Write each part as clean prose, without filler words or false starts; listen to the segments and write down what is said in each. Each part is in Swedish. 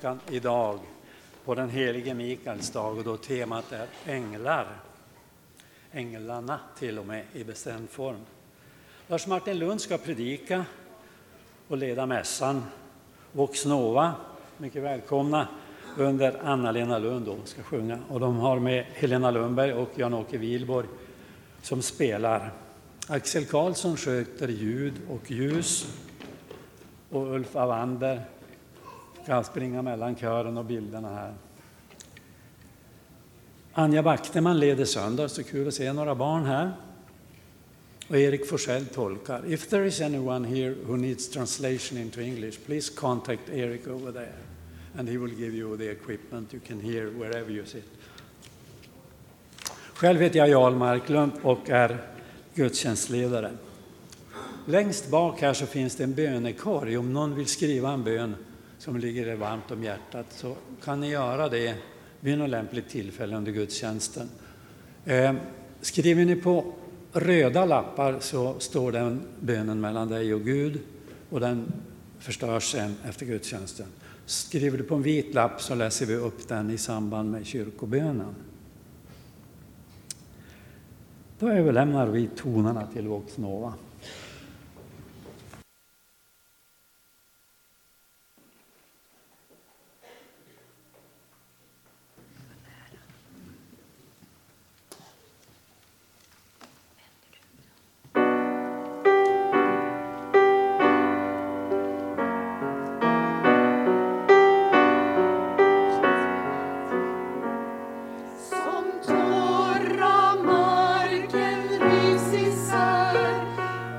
kyrkan idag på den helige Mikaels dag, och då temat är änglar. Änglarna till och med i bestämd form. Lars Martin Lund ska predika och leda mässan. Voxnova, mycket välkomna, under Anna-Lena Lund då ska sjunga. Och de har med Helena Lundberg och Jan-Åke Wilborg som spelar. Axel Karlsson sköter ljud och ljus. Och Ulf Avander ska springa mellan kören och bilderna här. Anja Backteman leder söndag, så kul att se några barn här. Och Erik Forsell tolkar. If there is anyone here who needs translation into English, please contact Eric over there. And he will give you the equipment you can hear wherever you sit. Själv heter jag Jarl Marklund och är gudstjänstledare. Längst bak här så finns det en bönekorg. Om någon vill skriva en bön som ligger er varmt om hjärtat så kan ni göra det vid något lämpligt tillfälle under gudstjänsten. Skriver ni på röda lappar så står den bönen mellan dig och Gud och den förstörs sen efter gudstjänsten. Skriver du på en vit lapp så läser vi upp den i samband med kyrkobönen. Då överlämnar vi tonerna till Voxnova. Som torra marken rivs isär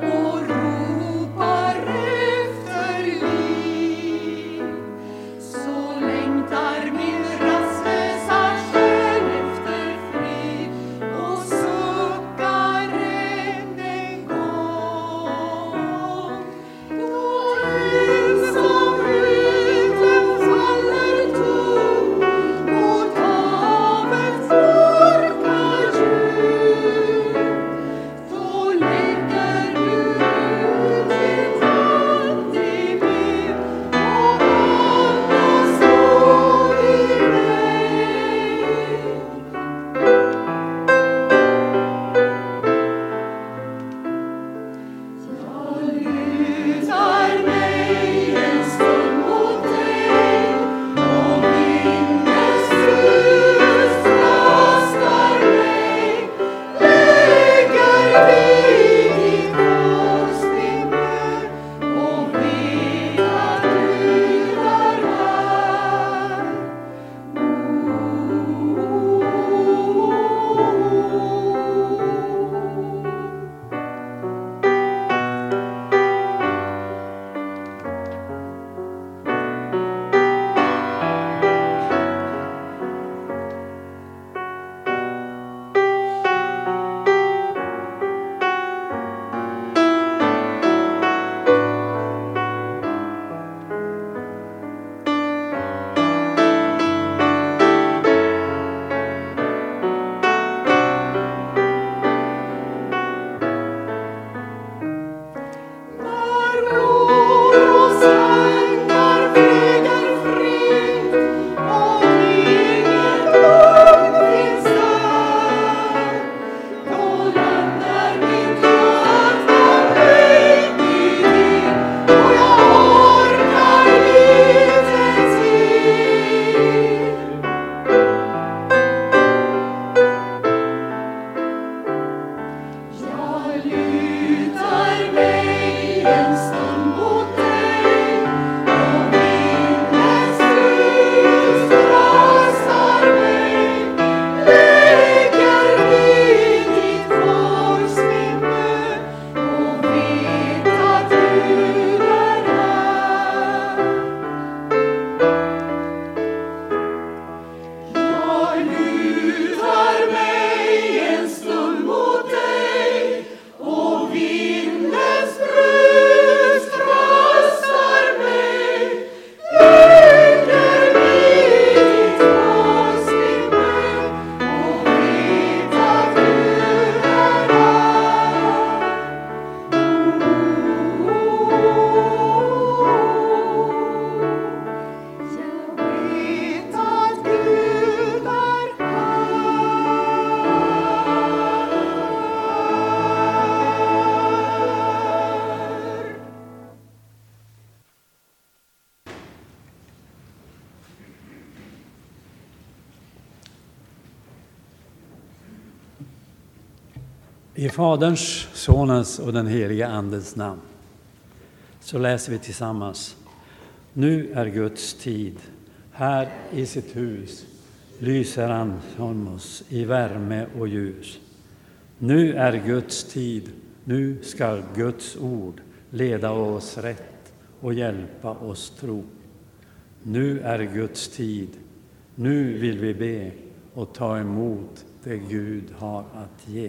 I Faderns, Sonens och den helige Andens namn så läser vi tillsammans. Nu är Guds tid. Här i sitt hus lyser han om oss i värme och ljus. Nu är Guds tid. Nu ska Guds ord leda oss rätt och hjälpa oss tro. Nu är Guds tid. Nu vill vi be och ta emot det Gud har att ge.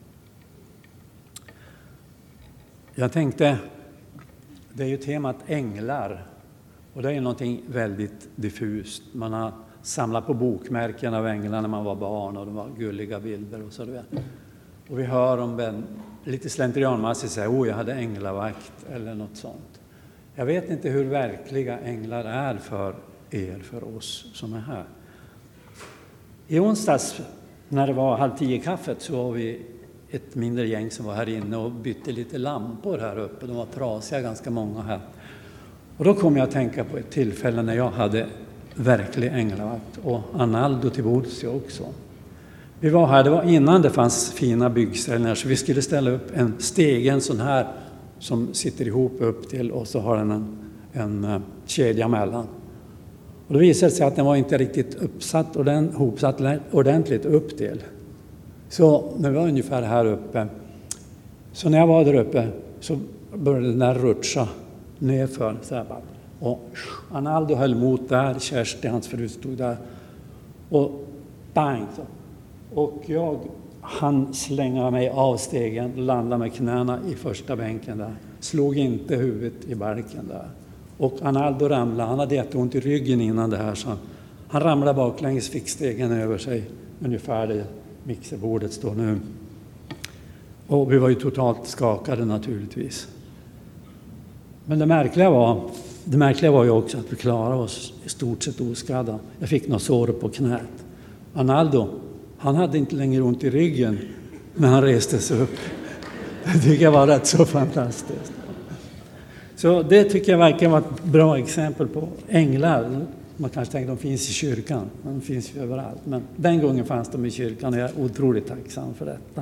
Jag tänkte, det är ju temat änglar och det är någonting väldigt diffust. Man har samlat på bokmärken av änglar när man var barn och de var gulliga bilder och så där. Och vi hör om lite slentrianmässigt säga, jag hade änglavakt eller något sånt. Jag vet inte hur verkliga änglar är för oss som är här. I onsdags när det var 9:30 så var vi ett mindre gäng som var här inne och bytte lite lampor här uppe. De var trasiga, ganska många här. Och då kom jag att tänka på ett tillfälle när jag hade verklig änglavakt och Analdo till bords också. Vi var här, det var innan det fanns fina byggställningar så vi skulle ställa upp en stege, en sån här som sitter ihop upp till och så har den en kedja mellan. Och då visade det sig att den var inte riktigt uppsatt och den hopsatt ordentligt upp till. Så när vi var ungefär här uppe, så när jag var där uppe så började den där rutscha nerför. Så här bara. Och Analdo höll emot där, Kersti, hans fru, stod där. Och bang! Så. Och jag han slänga mig av stegen, landade med knäna i första bänken där. Slog inte huvudet i balken där. Och Analdo ramlade, han hade jätteont i ryggen innan det här. Så han ramlade baklänges, fick stegen över sig, ungefär där mixerbordet står nu. Och vi var ju totalt skakade naturligtvis. Men det märkliga var ju också att vi klarade oss i stort sett oskadda. Jag fick något sår på knät. Analdo, han hade inte längre ont i ryggen, men han reste sig upp. Det tycker jag var rätt så fantastiskt. Så det tycker jag verkligen var ett bra exempel på änglar. Man kanske tänker att de finns i kyrkan, de finns ju överallt. Men den gången fanns de i kyrkan och jag är otroligt tacksam för detta.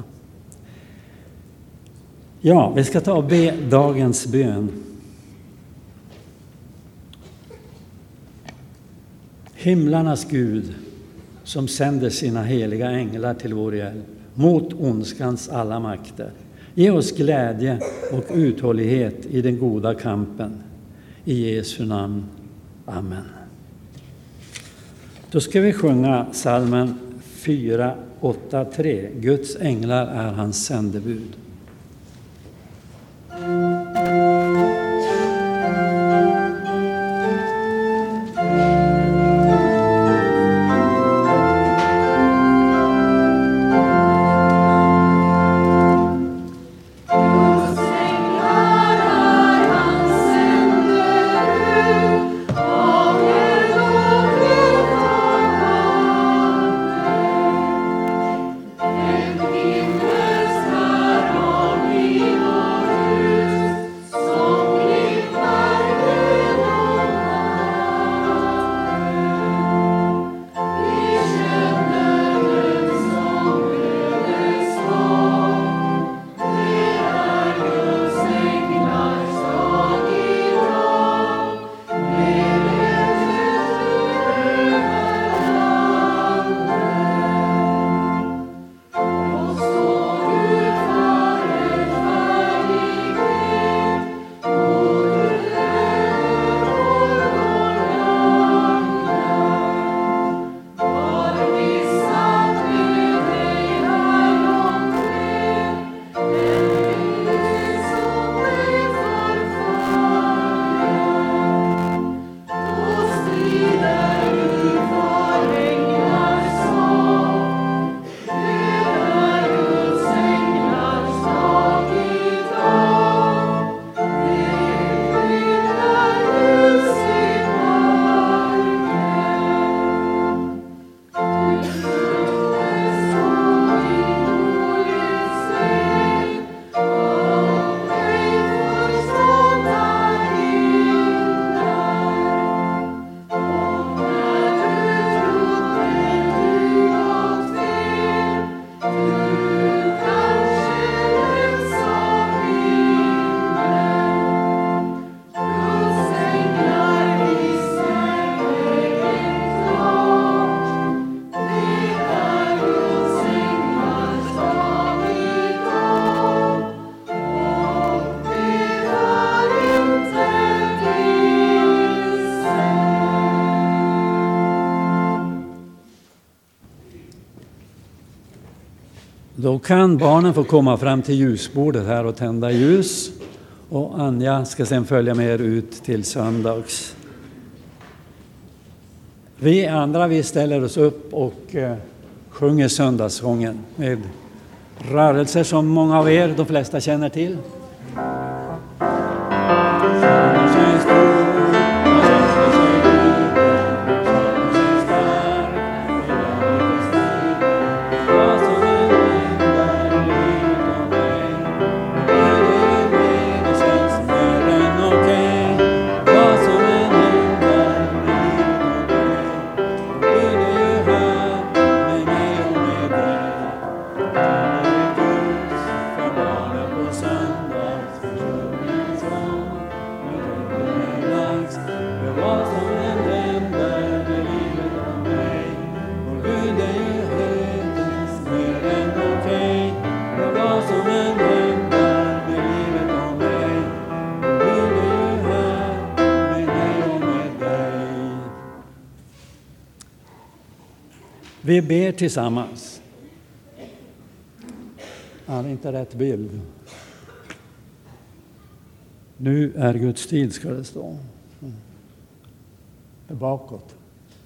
Ja, vi ska ta och be dagens bön. Himlarnas Gud, som sänder sina heliga änglar till vår hjälp mot ondskans alla makter. Ge oss glädje och uthållighet i den goda kampen. I Jesu namn. Amen. Då ska vi sjunga psalmen 483. Guds änglar är hans sändebud. Himmelsherrar Då kan barnen få komma fram till ljusbordet här och tända ljus. Och Anja ska sedan följa med er ut till söndags. Vi andra, vi ställer oss upp och sjunger söndagssången med rörelser som många av er, de flesta, känner till. Vi ber tillsammans. Ja, det är inte rätt bild. Nu är Guds tid, ska det stå. Bakåt.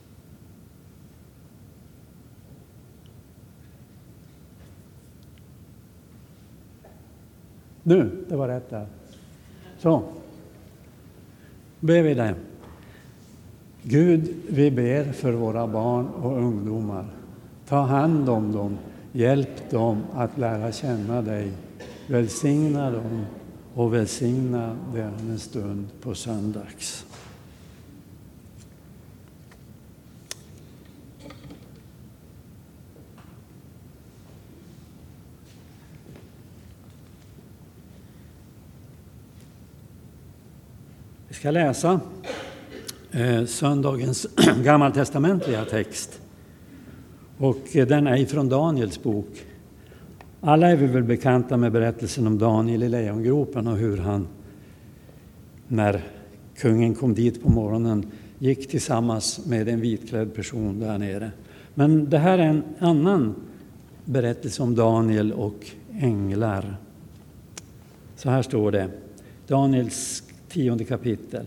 Nu, det var rätt där. Så. Ber vi det. Gud, vi ber för våra barn och ungdomar. Ta hand om dem, hjälp dem att lära känna dig. Välsigna dem och välsigna den stund på söndags. Vi ska läsa söndagens gammaltestamentliga text. Och den är från Daniels bok. Alla är vi väl bekanta med berättelsen om Daniel i lejongropen och hur han, när kungen kom dit på morgonen, gick tillsammans med en vitklädd person där nere. Men det här är en annan berättelse om Daniel och änglar. Så här står det, Daniels 10:e kapitel.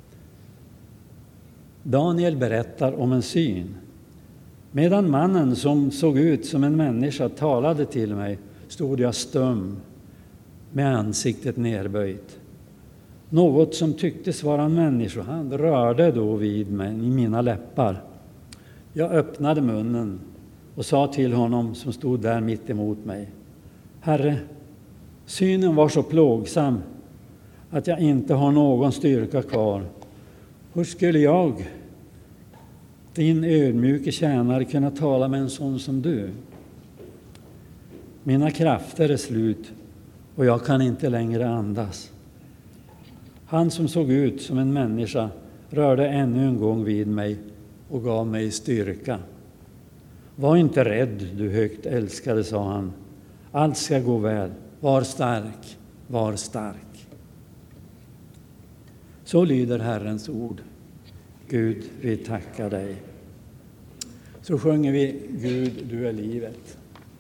Daniel berättar om en syn. Medan mannen som såg ut som en människa talade till mig stod jag stum med ansiktet nerböjt. Något som tycktes vara en människohand rörde då vid mig i mina läppar. Jag öppnade munnen och sa till honom som stod där mitt emot mig. Herre, synen var så plågsam att jag inte har någon styrka kvar. Hur skulle jag, din ödmjuke tjänare, kunna tala med en sån som du? Mina krafter är slut och jag kan inte längre andas. Han som såg ut som en människa rörde ännu en gång vid mig och gav mig styrka. Var inte rädd, du högt älskade, sa han. Allt ska gå väl. Var stark, var stark. Så lyder Herrens ord. Gud, vi tackar dig. Så sjunger vi Gud, du är livet.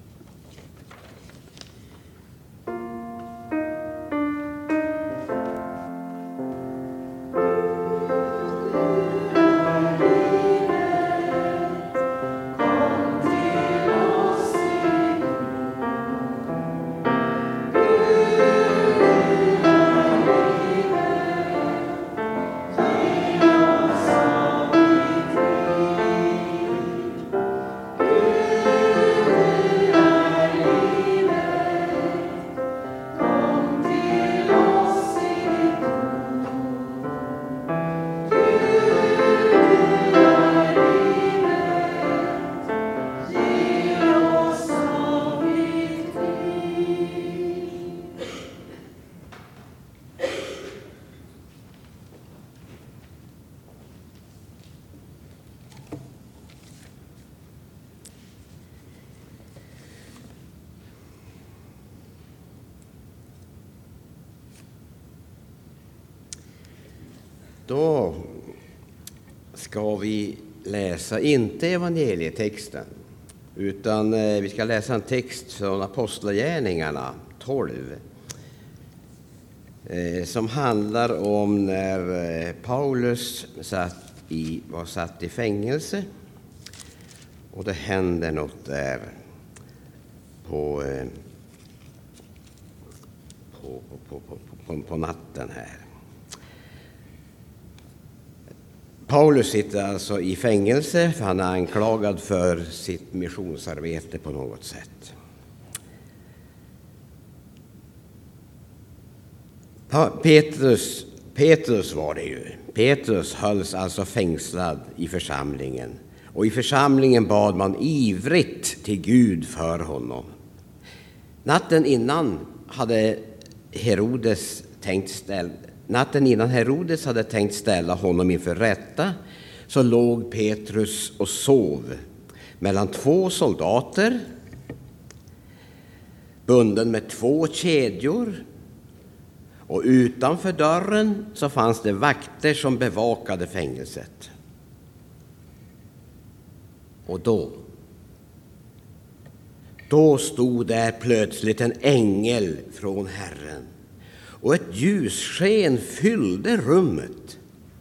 Då ska vi läsa inte evangelietexten utan vi ska läsa en text från Apostlagärningarna 12 som handlar om när Paulus var satt i fängelse, och det händer något där på natten här. Paulus sitter alltså i fängelse för han är anklagad för sitt missionsarbete på något sätt. Petrus var det ju. Petrus hölls alltså fängslad i församlingen. Och i församlingen bad man ivrigt till Gud för honom. Natten innan Herodes hade tänkt ställa honom inför rätta, så låg Petrus och sov mellan 2 soldater, bunden med 2 kedjor. Och utanför dörren så fanns det vakter som bevakade fängelset. Och då stod där plötsligt en ängel från Herren. Och ett ljussken fyllde rummet.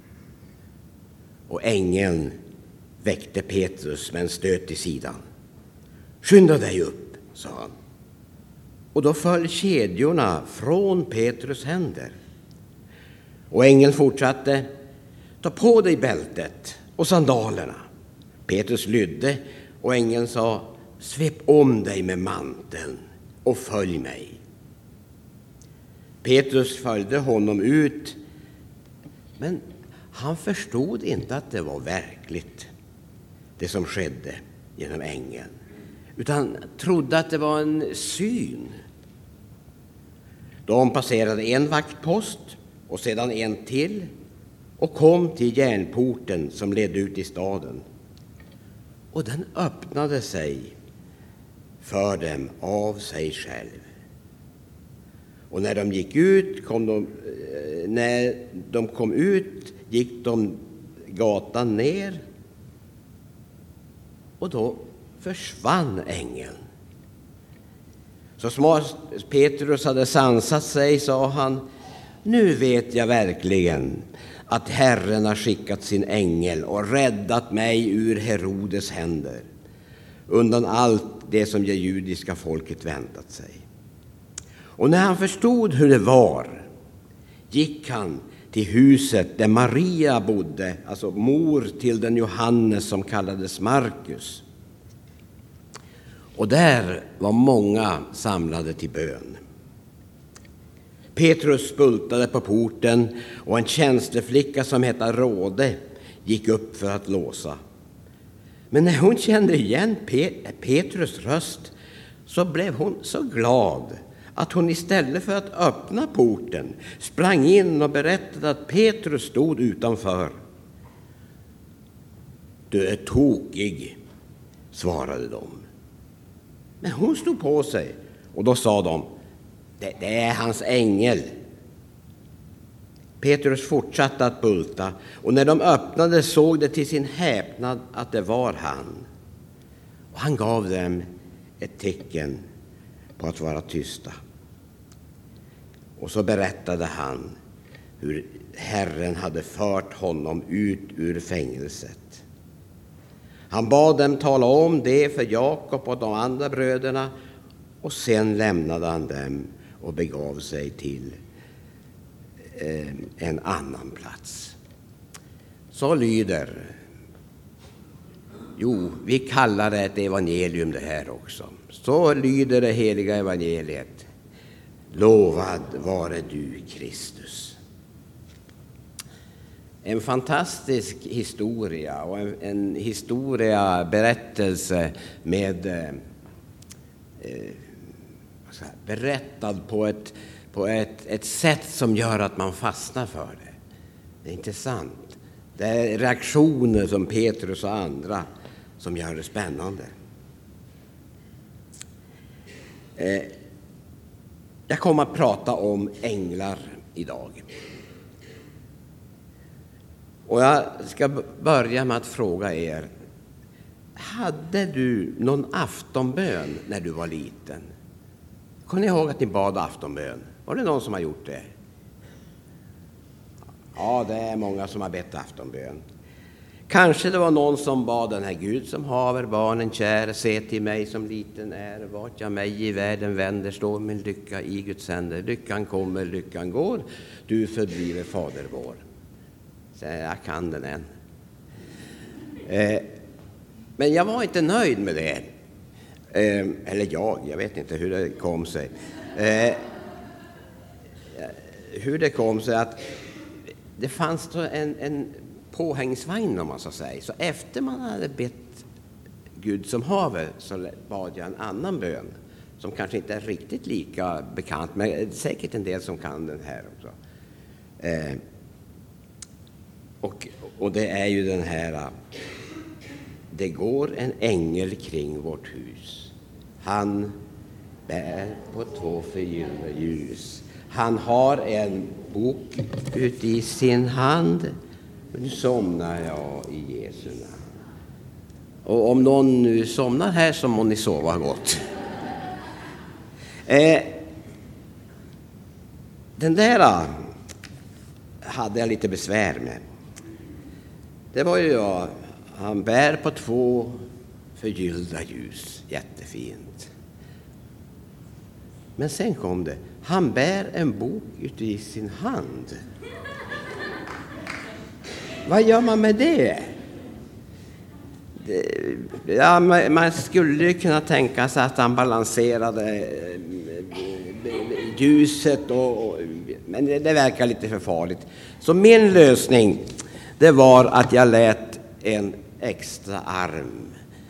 Och ängeln väckte Petrus med en stöt i sidan. Skynda dig upp, sa han. Och då föll kedjorna från Petrus händer. Och ängeln fortsatte. Ta på dig bältet och sandalerna. Petrus lydde och ängeln sa. Svep om dig med manteln och följ mig. Petrus följde honom ut, men han förstod inte att det var verkligt, det som skedde genom ängeln, utan trodde att det var en syn. De passerade en vaktpost och sedan en till och kom till järnporten som ledde ut i staden. Och den öppnade sig för dem av sig själv. Och när de gick ut gick de gatan ner, och då försvann ängeln. Så smart Petrus hade sansat sig sa han, nu vet jag verkligen att Herren har skickat sin ängel och räddat mig ur Herodes händer, undan allt det som det judiska folket väntat sig. Och när han förstod hur det var, gick han till huset där Maria bodde, alltså mor till den Johannes som kallades Markus. Och där var många samlade till bön. Petrus bultade på porten, och en tjänsteflicka som hette Råde gick upp för att låsa. Men när hon kände igen Petrus röst så blev hon så glad att hon istället för att öppna porten sprang in och berättade att Petrus stod utanför. Du är tokig, svarade de. Men hon stod på sig, och då sa de, det är hans ängel. Petrus fortsatte att bulta, och när de öppnade såg det till sin häpnad att det var han. Och han gav dem ett tecken på att vara tysta. Och så berättade han hur Herren hade fört honom ut ur fängelset. Han bad dem tala om det för Jakob och de andra bröderna, och sen lämnade han dem och begav sig till en annan plats. Så lyder, vi kallar det ett evangelium det här också. Så lyder det heliga evangeliet. Lovad vare du, Kristus. En fantastisk historia, och en berättelse med berättad på ett sätt som gör att man fastnar för det. Det är intressant. Det är reaktioner som Petrus och andra som gör det spännande. Jag kommer att prata om änglar idag. Och jag ska börja med att fråga er, hade du någon aftonbön när du var liten? Kommer ni ihåg att ni bad aftonbön? Var det någon som har gjort det? Ja, det är många som har bett aftonbön. Kanske det var någon som bad den här: Gud som haver barnen kär, se till mig som liten är, vart jag mig i världen vänder, står min lycka i Guds händer. Lyckan kommer, lyckan går, du förbliver fader vår. Så jag kan den än. Men jag var inte nöjd med det. Eller jag vet inte hur det kom sig. Hur det kom sig att det fanns en påhängsvagn, om man så säger. Så efter man hade bett Gud som haver så bad jag en annan bön som kanske inte är riktigt lika bekant, men säkert en del som kan den här också. Och det är ju den här: det går en ängel kring vårt hus. Han bär på 2 förgyllda ljus. Han har en bok ut i sin hand. Nu somnar jag i Jesu namn. Och om någon nu somnar här så må ni sova gott. Den där hade jag lite besvär med. Det var ju han bär på 2 förgyllda ljus. Jättefint. Men sen kom det: han bär en bok ute i sin hand. Vad gör man med det? Ja, man skulle kunna tänka sig att han balanserade ljuset, men det verkar lite för farligt. Så min lösning, det var att jag lät en extra arm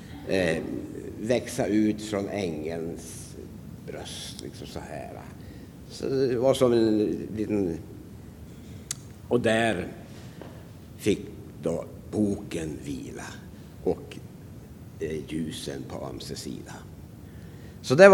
växa ut från ängelns bröst, liksom så här. Så det var som en liten... Och där fick då boken vila och ljusen på ömse sida. Så det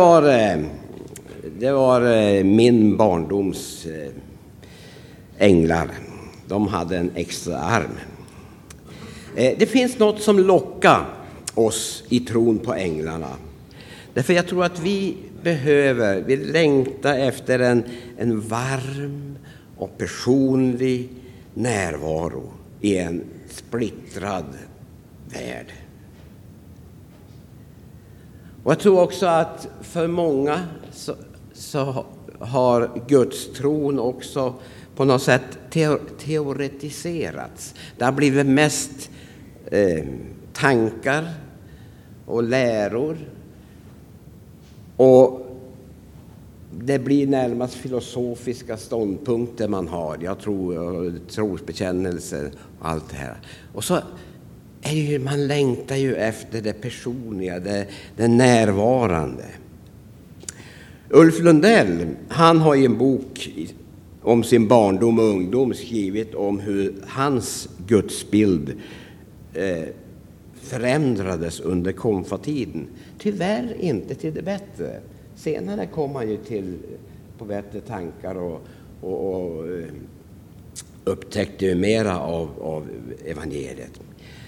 var min barndoms änglar. De hade en extra arm. Det finns något som lockar oss i tron på änglarna. Därför jag tror att vi längtar efter en varm och personlig närvaro i en splittrad värld. Och jag tror också att för många så har Guds tron också på något sätt teoretiserats. Det har blivit mest tankar och läror. Och det blir närmast filosofiska ståndpunkter man har. Jag tror trosbekännelser och allt det här. Och så man längtar ju efter det personliga, det närvarande. Ulf Lundell, han har i en bok om sin barndom och ungdom skrivit om hur hans gudsbild förändrades under konfatiden. Tyvärr inte till det bättre. Senare kom han ju på bättre tankar och upptäckte mera av evangeliet.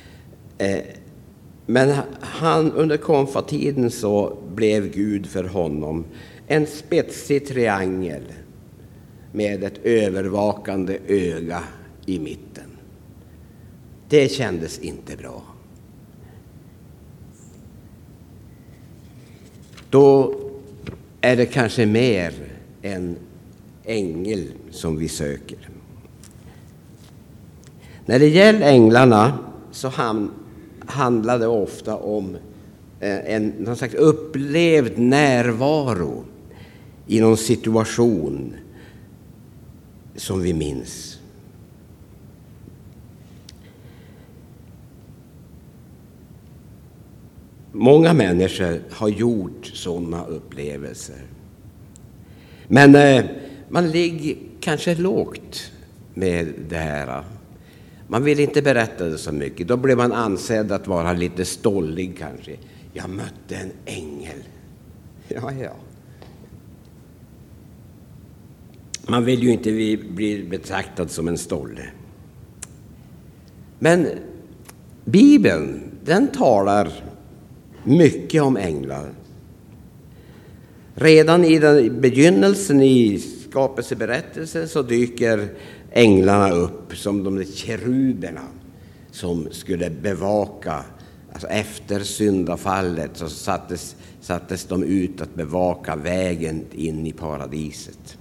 Men under konfatiden så blev Gud för honom en spetsig triangel med ett övervakande öga i mitten. Det kändes inte bra. Då är det kanske mer en ängel som vi söker. När det gäller änglarna så handlar det ofta om någon slags upplevd närvaro i någon situation som vi minns. Många människor har gjort sådana upplevelser. Men man ligger kanske lågt med det här. Man vill inte berätta det så mycket. Då blir man ansedd att vara lite stollig kanske. Jag mötte en ängel. Ja. Man vill ju inte bli betraktad som en stolle. Men Bibeln, den talar mycket om änglar. Redan i den begynnelsen i skapelseberättelsen så dyker änglarna upp som de keruberna som skulle bevaka. Alltså efter syndafallet så sattes de ut att bevaka vägen in i paradiset.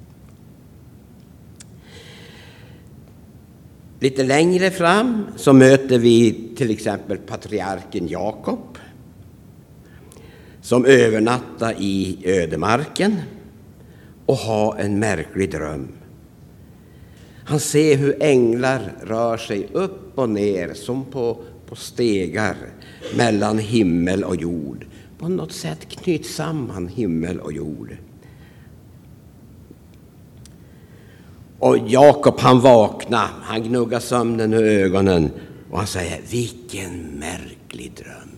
Lite längre fram så möter vi till exempel patriarken Jakob som övernattar i ödemarken och har en märklig dröm. Han ser hur änglar rör sig upp och ner som på stegar mellan himmel och jord. På något sätt knyts samman himmel och jord. Och Jakob han vaknar, han gnuggar sömnen ur ögonen och han säger: vilken märklig dröm.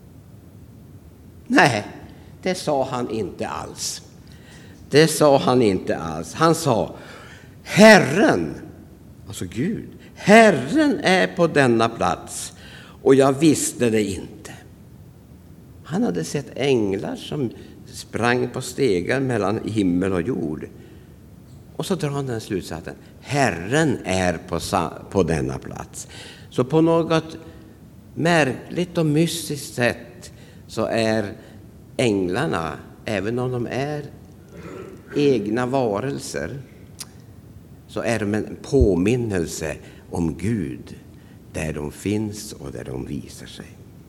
Nej, det sa han inte alls. Det sa han inte alls. Han sa: Herren, alltså Gud, Herren är på denna plats och jag visste det inte. Han hade sett änglar som sprang på stegar mellan himmel och jord. Och så drar han den slutsatsen: Herren är på denna plats. Så på något märkligt och mystiskt sätt så är änglarna, även om de är egna varelser, så är de en påminnelse om Gud där de finns och där de visar sig.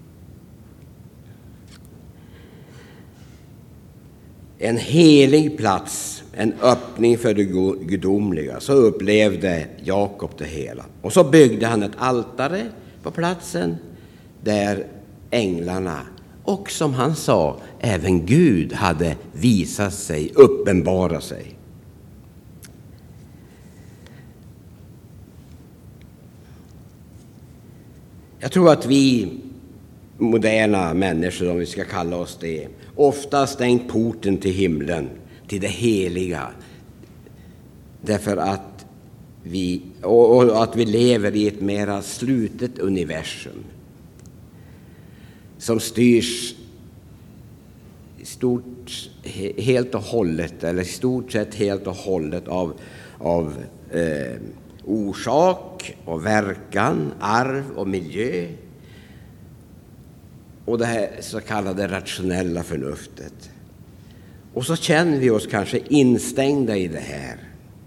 En helig plats, en öppning för det gudomliga, så upplevde Jakob det hela. Och så byggde han ett altare på platsen där änglarna och, som han sa, även Gud hade visat sig, uppenbara sig. Jag tror att vi moderna människor, om vi ska kalla oss det, ofta stängt porten till himlen, till det heliga. Därför att vi lever i ett mera slutet universum som styrs i stort sett helt och hållet av orsak och verkan, arv och miljö och det här så kallade rationella förnuftet. Och så känner vi oss kanske instängda i det här.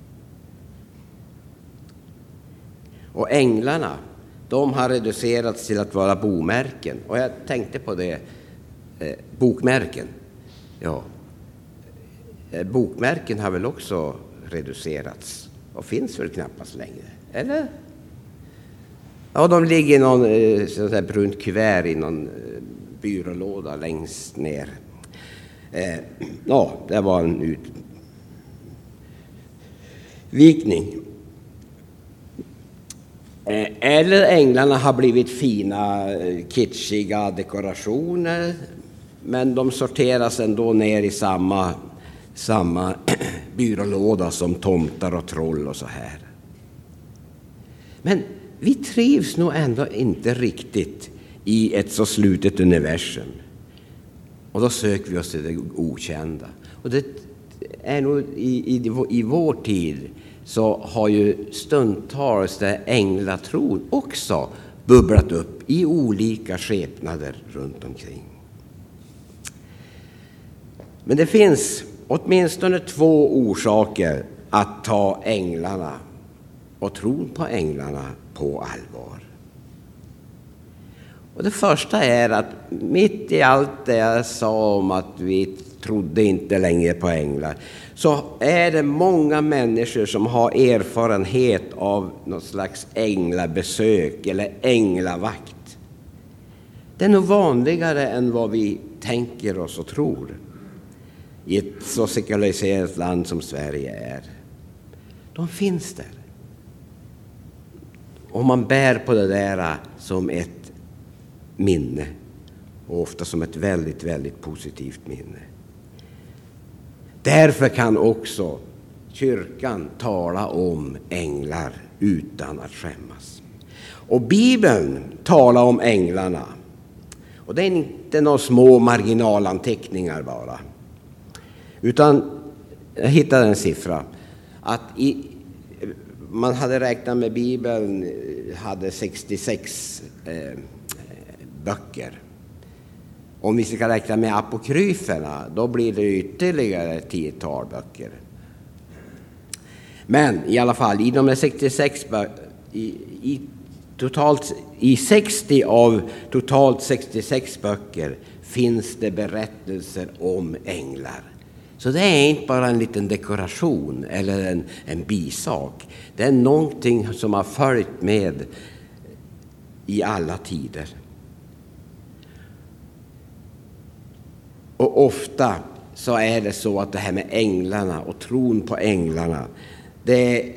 Och änglarna, de har reducerats till att vara bomärken. Och jag tänkte på det, bokmärken. Ja, bokmärken har väl också reducerats och finns väl knappast längre, eller? Ja, de ligger i någon sån där brunt kuvert i någon byrålåda längst ner. Ja, det var en utvikning. Eller änglarna har blivit fina, kitschiga dekorationer, men de sorteras ändå ner i samma byrålåda som tomtar och troll och så här. Men vi trivs nog ändå inte riktigt i ett så slutet universum. Och då söker vi oss till det okända. Och det är nog i vår tid så har ju stundtals det änglatron också bubblat upp i olika skepnader runt omkring. Men det finns åtminstone 2 orsaker att ta änglarna och tron på änglarna på allvar. Och det första är att mitt i allt det jag sa om att vi trodde inte längre på änglar, så är det många människor som har erfarenhet av något slags änglabesök eller änglavakt. Det är nog vanligare än vad vi tänker oss och tror i ett så sekulariserat land som Sverige är. De finns där. Och man bär på det där som ett minne. Och ofta som ett väldigt, väldigt positivt minne. Därför kan också kyrkan tala om änglar utan att skämmas. Och Bibeln talar om änglarna. Och det är inte några små marginalanteckningar bara. Utan jag hittade en siffra. Att man hade räknat med Bibeln hade 66 böcker. Om vi ska räkna med apokryferna, då blir det ytterligare 10-tal böcker. Men i alla fall, i de 66 i 60 av totalt 66 böcker finns det berättelser om änglar. Så det är inte bara en liten dekoration eller en bisak. Det är någonting som har följt med i alla tider. Och ofta så är det så att det här med änglarna och tron på änglarna, det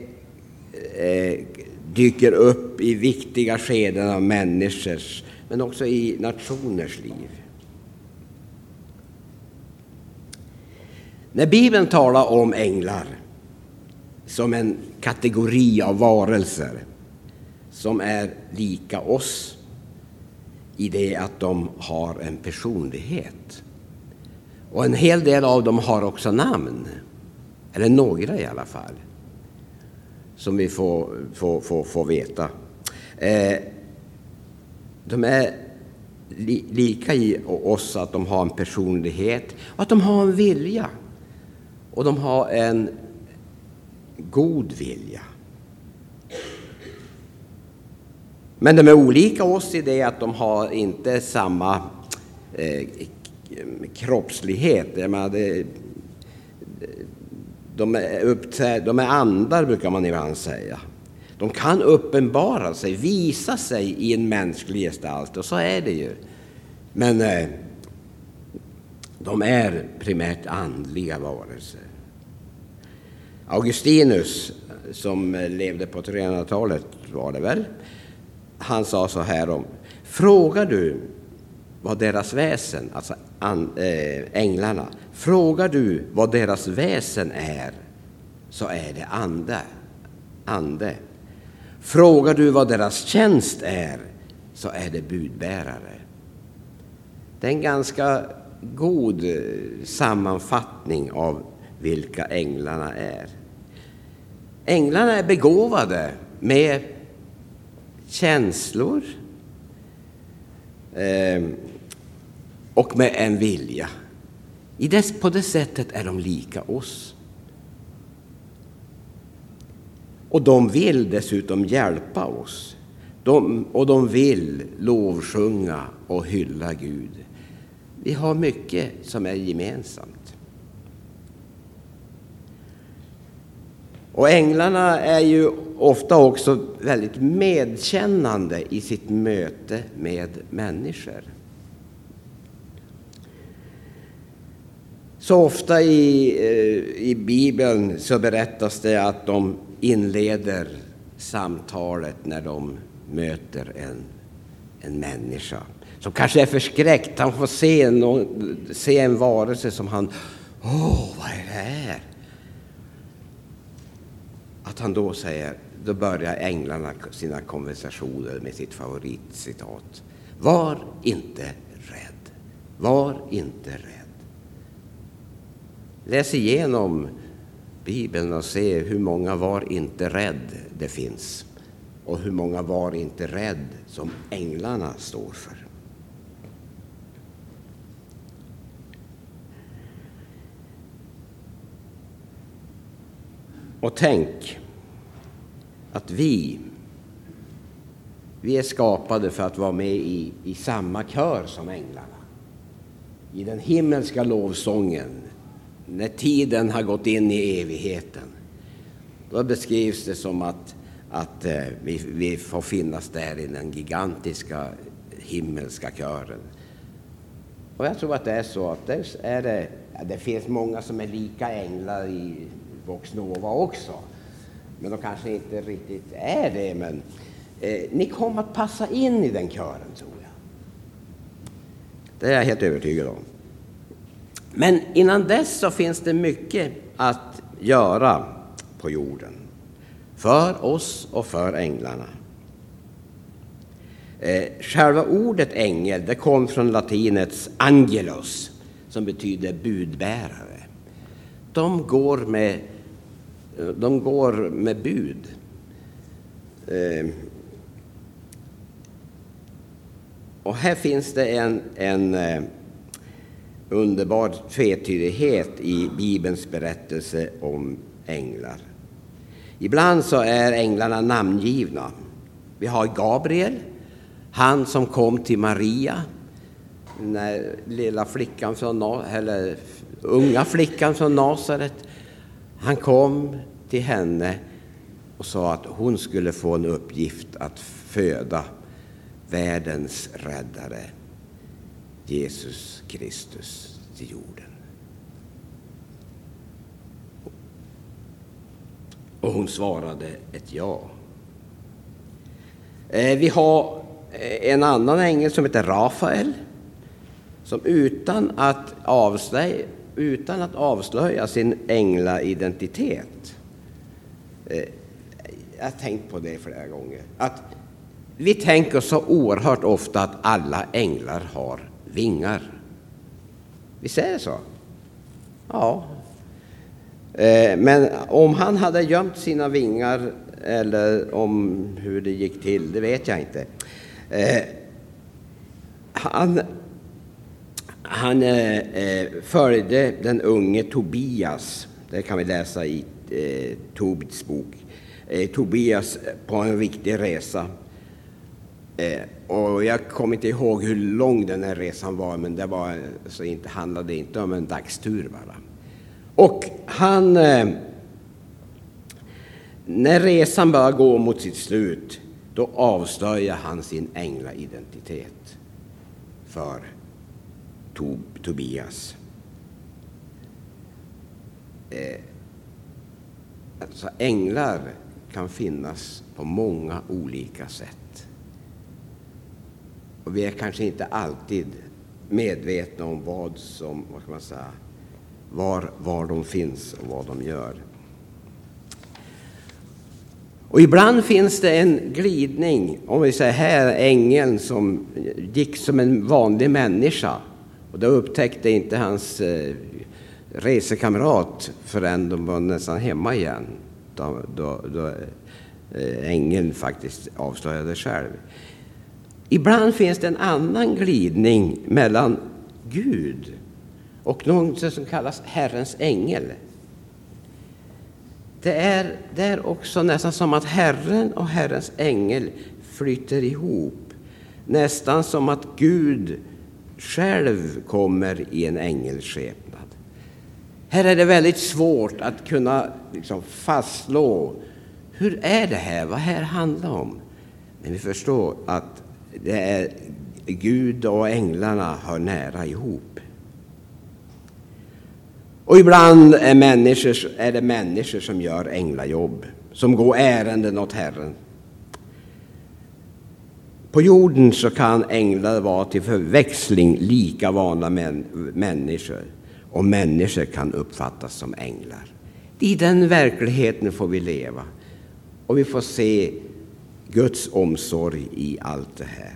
dyker upp i viktiga skeden av människors, men också i nationers liv. När Bibeln talar om änglar som en kategori av varelser som är lika oss i det att de har en personlighet. Och en hel del av dem har också namn, eller några i alla fall, som vi får veta. De är lika i oss att de har en personlighet och att de har en vilja. Och de har en god vilja. Men de är olika oss i det att de har inte samma kroppslighet. De är andar, brukar man ibland säga. De kan uppenbara sig, visa sig i en mänsklig gestalt, och så är det ju. Men de är primärt andliga varelser. Augustinus, som levde på 300-talet var det väl, han sa så här om: frågar du vad deras väsen, alltså änglarna, frågar du vad deras väsen är, så är det ande. Frågar du vad deras tjänst är, så är det budbärare. Det är en ganska god sammanfattning av vilka änglarna är. Änglarna är begåvade med känslor och med en vilja. På det sättet är de lika oss. Och de vill dessutom hjälpa oss. De vill lovsjunga och hylla Gud. Vi har mycket som är gemensamt. Och änglarna är ju ofta också väldigt medkännande i sitt möte med människor. Så ofta i Bibeln så berättas det att de inleder samtalet när de möter en människa som kanske är förskräckt. Han får se en varelse som han, vad är det här? Att han då börjar änglarna sina konversationer med sitt favoritcitat. Var inte rädd. Var inte rädd. Läs igenom Bibeln och se hur många var inte rädd det finns. Och hur många var inte rädd som änglarna står för. Och tänk att vi är skapade för att vara med i samma kör som änglarna. I den himmelska lovsången. När tiden har gått in i evigheten. Då beskrivs det som att vi får finnas där i den gigantiska himmelska kören. Och jag tror att det är så att det finns många som är lika änglar i Vox Nova också. Men de kanske inte riktigt är det. Men ni kommer att passa in i den kören, tror jag. Det är jag helt övertygad om. Men innan dess så finns det mycket att göra på jorden. För oss och för änglarna. Själva ordet ängel, det kom från latinets angelos, som betyder budbärare. De går med bud. Och här finns det en underbar tvetydighet i Bibelns berättelse om änglar. Ibland så är änglarna namngivna. Vi har Gabriel, han som kom till Maria, den där lilla flickan unga flickan från Nasaret. Han kom till henne och sa att hon skulle få en uppgift att föda världens räddare, Jesus Kristus, till jorden. Och hon svarade ett ja. Vi har en annan ängel som heter Rafael, som utan att avslöja sin änglaidentitet. Jag har tänkt på det flera gånger. Att vi tänker så oerhört ofta att alla änglar har vingar. Visst är det så? Ja. Men om han hade gömt sina vingar, eller om hur det gick till, det vet jag inte. Han följde den unge Tobias. Det kan vi läsa i Tobits bok. Tobias på en riktig resa. Och jag kommer inte ihåg hur lång den här resan var, men det var så inte handlade inte om en dagstur bara. Och han, när resan börjar gå mot sitt slut, då avslöjar han sin änglaidentitet för Tobias. Alltså änglar kan finnas på många olika sätt. Och vi är kanske inte alltid medvetna om var de finns och vad de gör. Och ibland finns det en glidning, om vi säger här ängeln som gick som en vanlig människa, och då upptäckte inte hans resekamrat förrän de var nästan hemma igen, då ängeln faktiskt avslöjade själv. Ibland finns det en annan glidning mellan Gud och något som kallas Herrens ängel. Det är också nästan som att Herren och Herrens ängel flyter ihop. Nästan som att Gud själv kommer i en ängelskepnad. Här är det väldigt svårt att kunna fastslå hur är det här, vad här handlar om. Men vi förstår att det är Gud och änglarna hör nära ihop. Och ibland är det människor som gör änglajobb, som går ärenden åt Herren. På jorden så kan änglar vara till förväxling lika vana människor, och människor kan uppfattas som änglar. I den verkligheten får vi leva, och vi får se Guds omsorg i allt det här.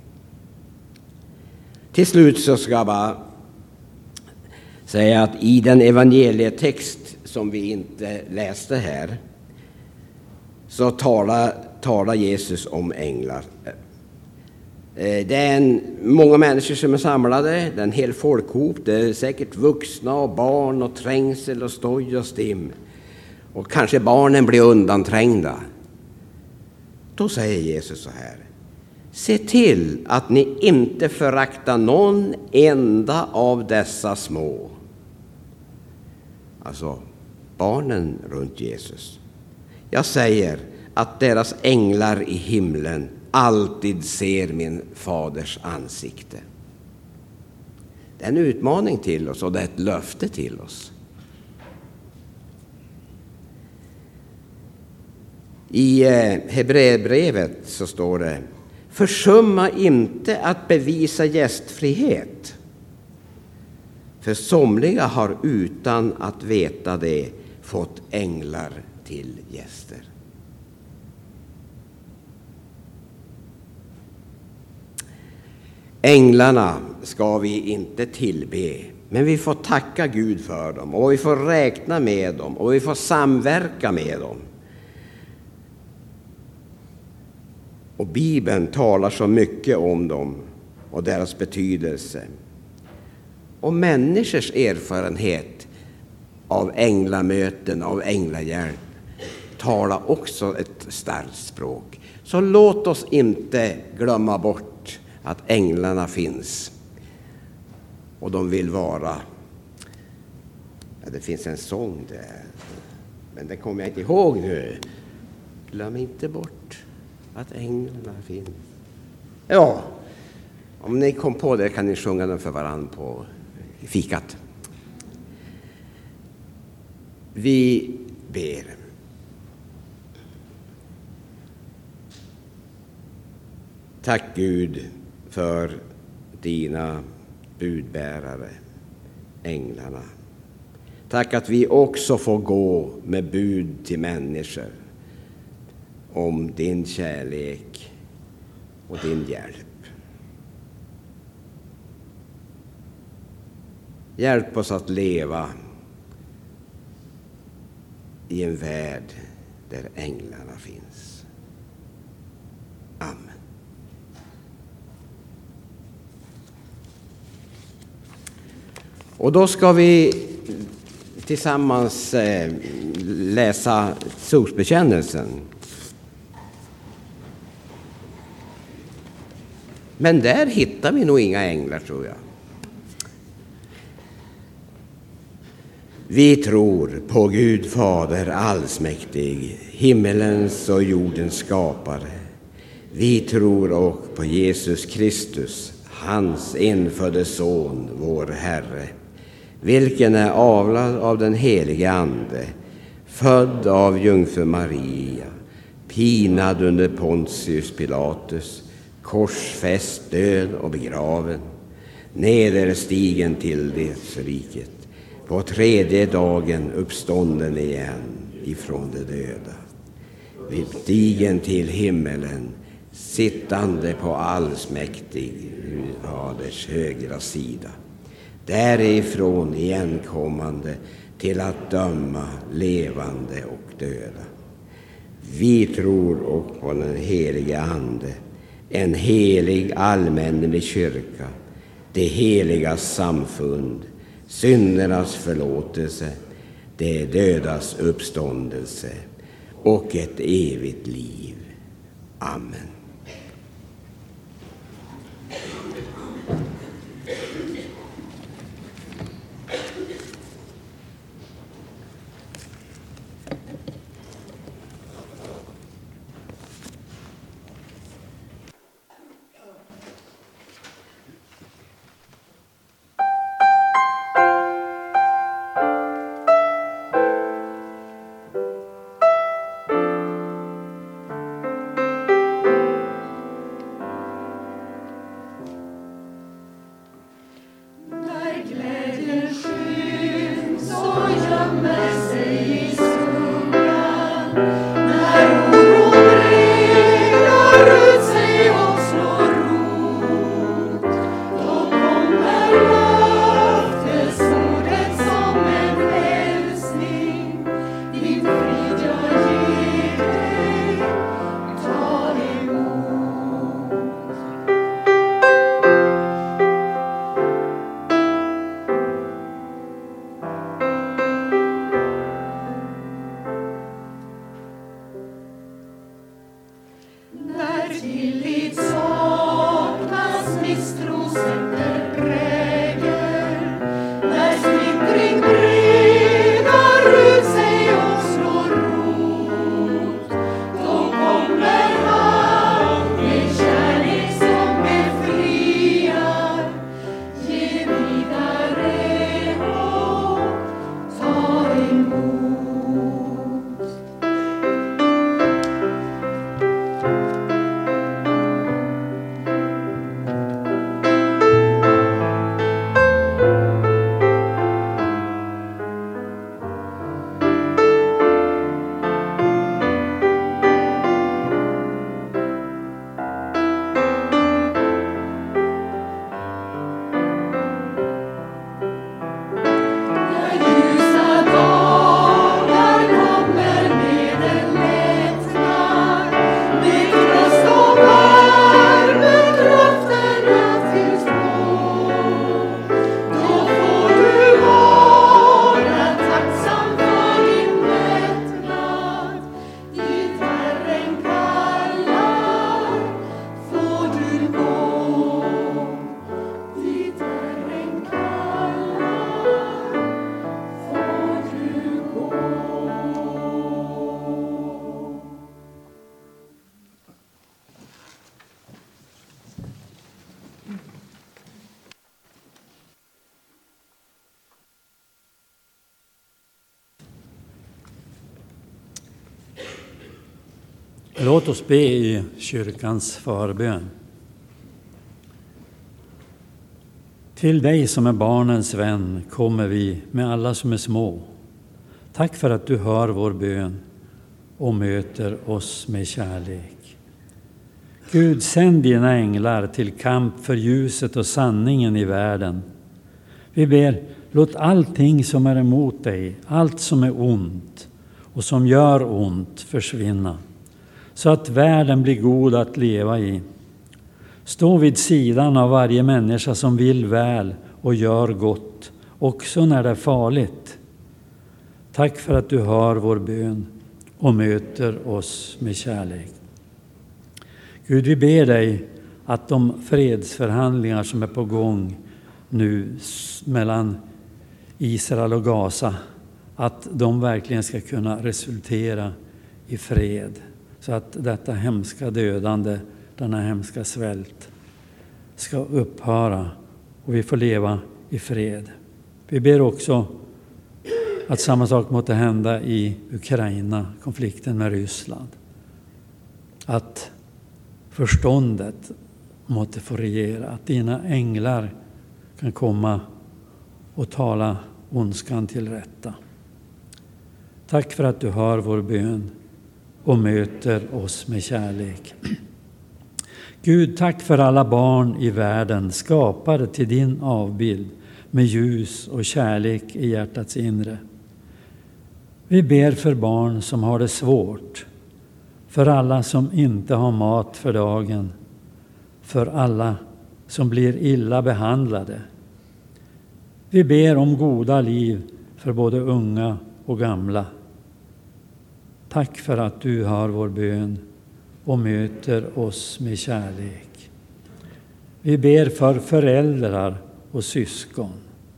Till slut så ska jag bara säga att i den evangelietext som vi inte läste här, så talar Jesus om änglar. Det är många människor som är samlade, det är en hel folkhop, det är säkert vuxna och barn och trängsel och stoj och stim. Och kanske barnen blir undanträngda. Då säger Jesus så här: se till att ni inte föraktar någon enda av dessa små. Alltså barnen runt Jesus. Jag säger att deras änglar i himlen alltid ser min faders ansikte. Det är en utmaning till oss, och det är ett löfte till oss. I Hebreerbrevet så står det: försumma inte att bevisa gästfrihet. För somliga har utan att veta det fått änglar till gäster. Änglarna ska vi inte tillbe, men vi får tacka Gud för dem och vi får räkna med dem och vi får samverka med dem. Och Bibeln talar så mycket om dem och deras betydelse. Och människors erfarenhet av änglamöten, av änglahjälp, talar också ett starkt språk. Så låt oss inte glömma bort att änglarna finns. Och de vill vara. Ja, det finns en sång där, men det kommer jag inte ihåg nu. Glöm inte bort att änglarna finns. Ja, om ni kom på det kan ni sjunga den för varann på fikat. Vi ber. Tack Gud för dina budbärare, änglarna. Tack att vi också får gå med bud till människor om din kärlek och din hjälp. Hjälp oss att leva i en värld där änglarna finns. Amen. Och då ska vi tillsammans läsa trosbekännelsen. Men där hittar vi nog inga änglar, tror jag. Vi tror på Gud Fader allsmäktig, himmelens och jordens skapare. Vi tror och på Jesus Kristus, hans enfödde son, vår Herre, vilken är avlad av den helige Ande, född av jungfru Maria, pinad under Pontius Pilatus, korsfäst, död och begraven, nederstigen till dödsriket, på tredje dagen uppstånden igen ifrån de döda, stigen till himmelen, sittande på allsmäktig Gud Faders högra sida, därifrån igenkommande till att döma levande och döda. Vi tror och på den helige Ande, en helig allmännelig kyrka, det heliga samfund, syndernas förlåtelse, det dödas uppståndelse och ett evigt liv. Amen. Låt oss be i kyrkans förbön. Till dig som är barnens vän kommer vi med alla som är små. Tack för att du hör vår bön och möter oss med kärlek. Gud, sänd dina änglar till kamp för ljuset och sanningen i världen. Vi ber, låt allting som är emot dig, allt som är ont och som gör ont försvinna, så att världen blir god att leva i. Stå vid sidan av varje människa som vill väl och gör gott, också när det är farligt. Tack för att du hör vår bön och möter oss med kärlek. Gud, vi ber dig att de fredsförhandlingar som är på gång nu mellan Israel och Gaza, att de verkligen ska kunna resultera i fred. Så att detta hemska dödande, denna hemska svält ska upphöra och vi får leva i fred. Vi ber också att samma sak måste hända i Ukraina, konflikten med Ryssland. Att förståndet måste få regera, att dina änglar kan komma och tala ondskan till rätta. Tack för att du hör vår bön och möter oss med kärlek. Gud, tack för alla barn i världen, skapade till din avbild med ljus och kärlek i hjärtats inre. Vi ber för barn som har det svårt, för alla som inte har mat för dagen, för alla som blir illa behandlade. Vi ber om goda liv för både unga och gamla. Tack för att du hör vår bön och möter oss med kärlek. Vi ber för föräldrar och syskon.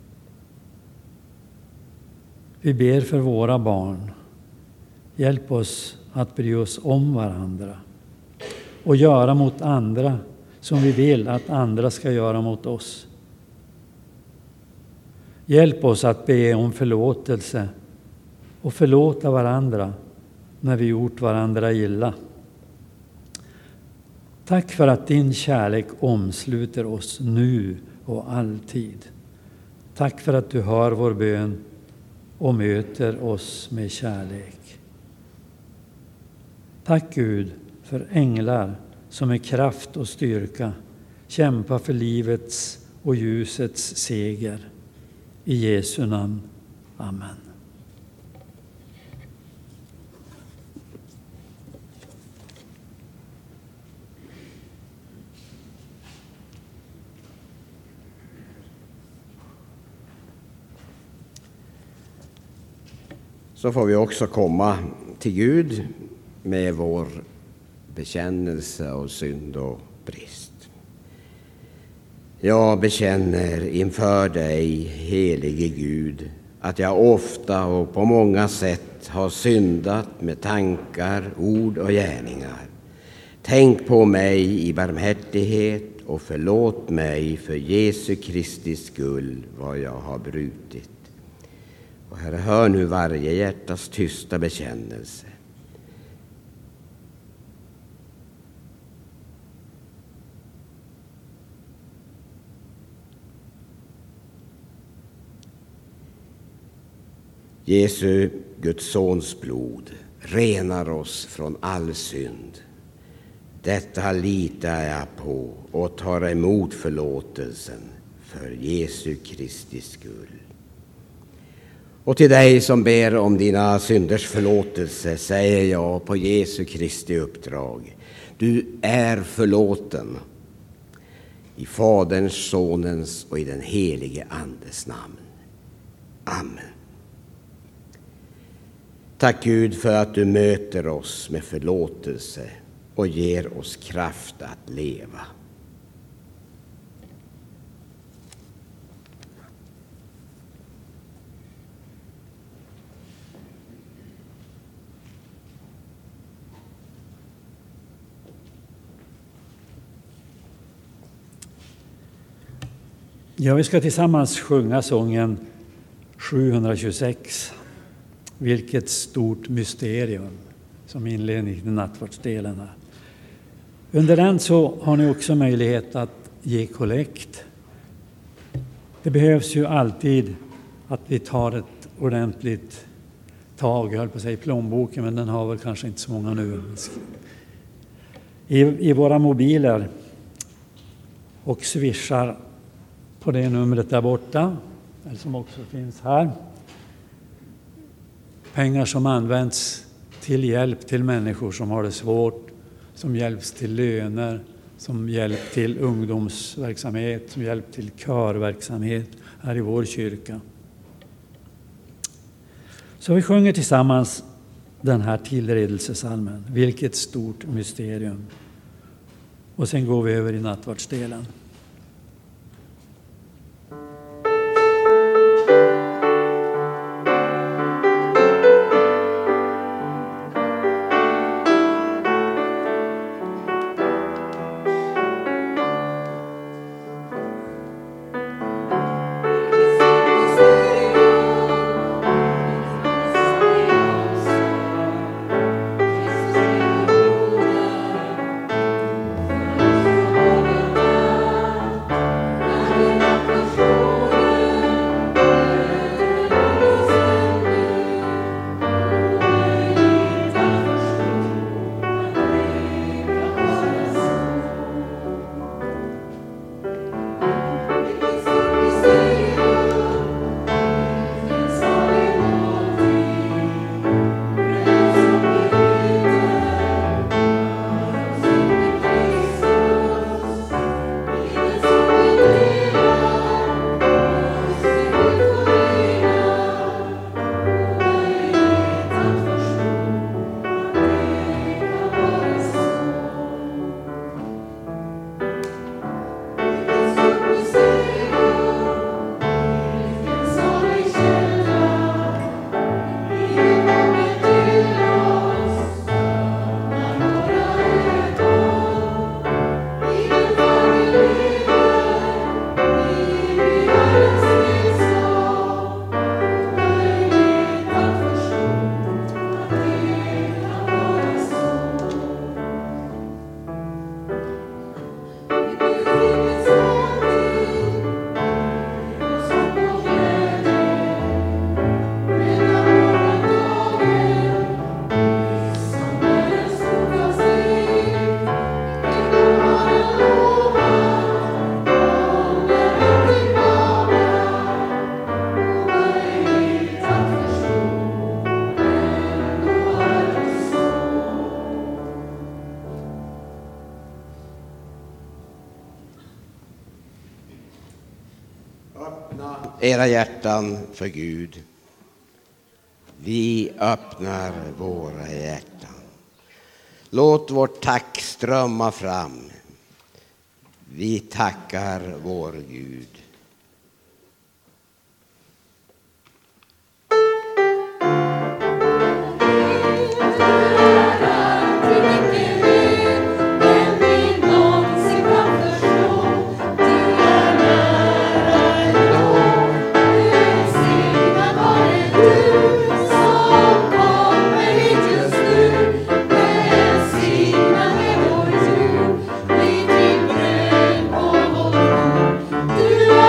Vi ber för våra barn. Hjälp oss att bry oss om varandra och göra mot andra som vi vill att andra ska göra mot oss. Hjälp oss att be om förlåtelse och förlåta varandra när vi gjort varandra illa. Tack för att din kärlek omsluter oss nu och alltid. Tack för att du hör vår bön och möter oss med kärlek. Tack Gud för änglar som med kraft och styrka kämpar för livets och ljusets seger. I Jesu namn. Amen. Så får vi också komma till Gud med vår bekännelse av synd och brist. Jag bekänner inför dig, helige Gud, att jag ofta och på många sätt har syndat med tankar, ord och gärningar. Tänk på mig i barmhärtighet och förlåt mig för Jesu Kristi skull vad jag har brutit. Och Herre, hör nu varje hjärtas tysta bekännelse. Jesu, Guds sons blod, renar oss från all synd. Detta litar jag på och tar emot förlåtelsen för Jesu Kristi skull. Och till dig som ber om dina synders förlåtelse säger jag på Jesu Kristi uppdrag: du är förlåten i Faderns, Sonens och i den helige Andes namn. Amen. Tack Gud för att du möter oss med förlåtelse och ger oss kraft att leva. Ja, vi ska tillsammans sjunga sången 726. Vilket stort mysterium. som inledning till nattvardsdelen här. Under den så har ni också möjlighet att ge kollekt. Det behövs ju alltid att vi tar ett ordentligt tag, jag höll på att säga plånboken, men den har väl kanske inte så många nu. I våra mobiler och swishar på det numret där borta, eller som också finns här. Pengar som används till hjälp till människor som har det svårt, som hjälps till löner, som hjälp till ungdomsverksamhet, som hjälp till körverksamhet här i vår kyrka. Så vi sjunger tillsammans den här tillredelsesalmen, vilket stort mysterium. Och sen går vi över i nattvardsdelen. Era hjärtan för Gud. Vi öppnar våra hjärtan. Låt vårt tack strömma fram. Vi tackar vår Gud. Du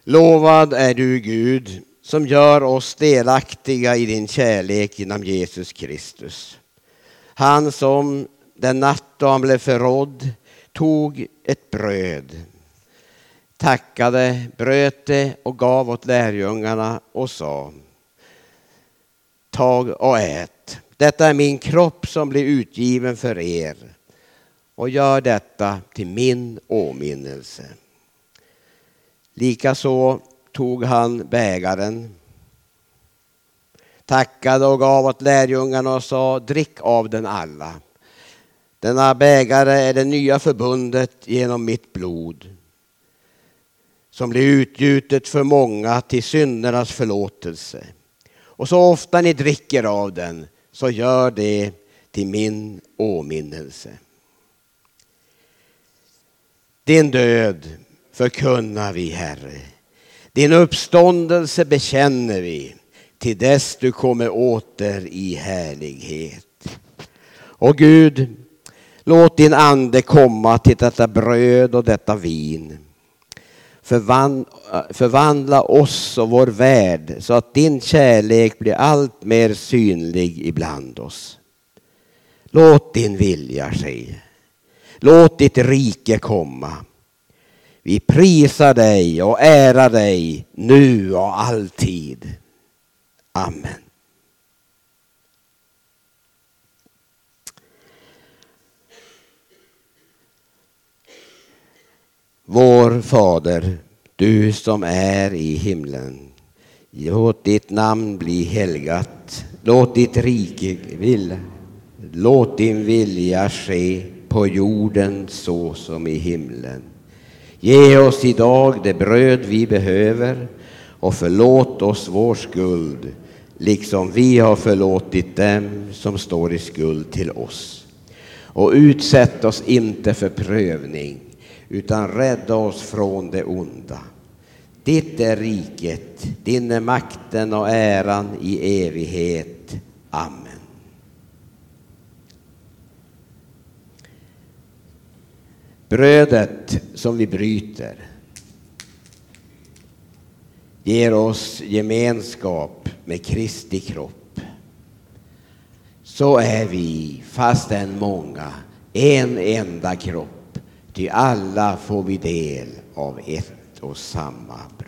Lovad är du, Gud, som gör oss delaktiga i din kärlek genom Jesus Kristus. Han som den natt då han blev förrådd tog ett bröd, tackade, bröt det och gav åt lärjungarna och sa: tag och ät. Detta är min kropp som blir utgiven för er. Och gör detta till min åminnelse. Likaså tog han bägaren, tackade och gav åt lärjungarna och sa: drick av den alla. Denna bägare är det nya förbundet genom mitt blod, som blir utgjutet för många till syndernas förlåtelse. Och så ofta ni dricker av den, så gör det till min åminnelse. Din död förkunnar vi, Herre. Din uppståndelse bekänner vi till dess du kommer åter i härlighet. Och Gud, låt din ande komma till detta bröd och detta vin. Förvandla oss och vår värld så att din kärlek blir allt mer synlig ibland oss. Låt din vilja ske. Låt ditt rike komma. Vi prisar dig och ärar dig nu och alltid. Amen. Vår Fader, du som är i himlen. Låt ditt namn bli helgat. Låt ditt rike vilja. Låt din vilja ske på jorden så som i himlen. Ge oss idag det bröd vi behöver och förlåt oss vår skuld, liksom vi har förlåtit dem som står i skuld till oss. Och utsätt oss inte för prövning, utan rädda oss från det onda. Ditt är riket, din är makten och äran i evighet. Amen. Brödet som vi bryter ger oss gemenskap med Kristi kropp. Så är vi, fastän många, en enda kropp. Ty alla får vi del av ett och samma bröd.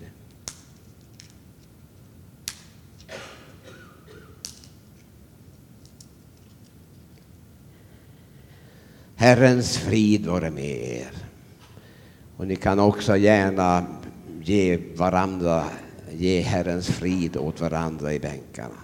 Herrens frid vare med er. Och ni kan också gärna ge Herrens frid åt varandra i bänkarna.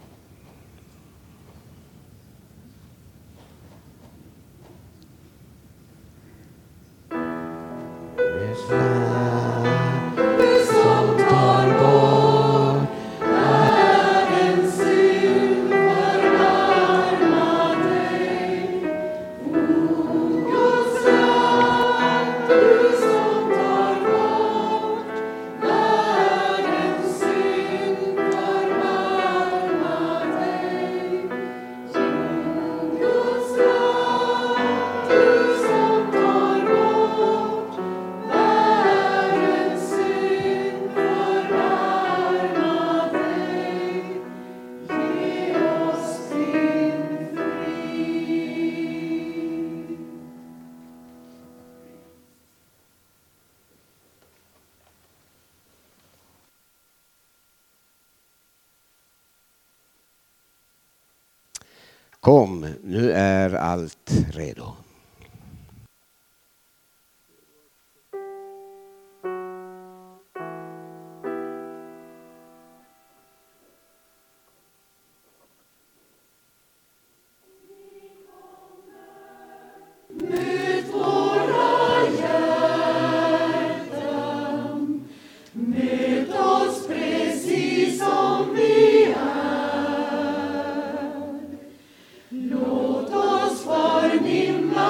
Kom, nu är allt redo. Låt oss förnimma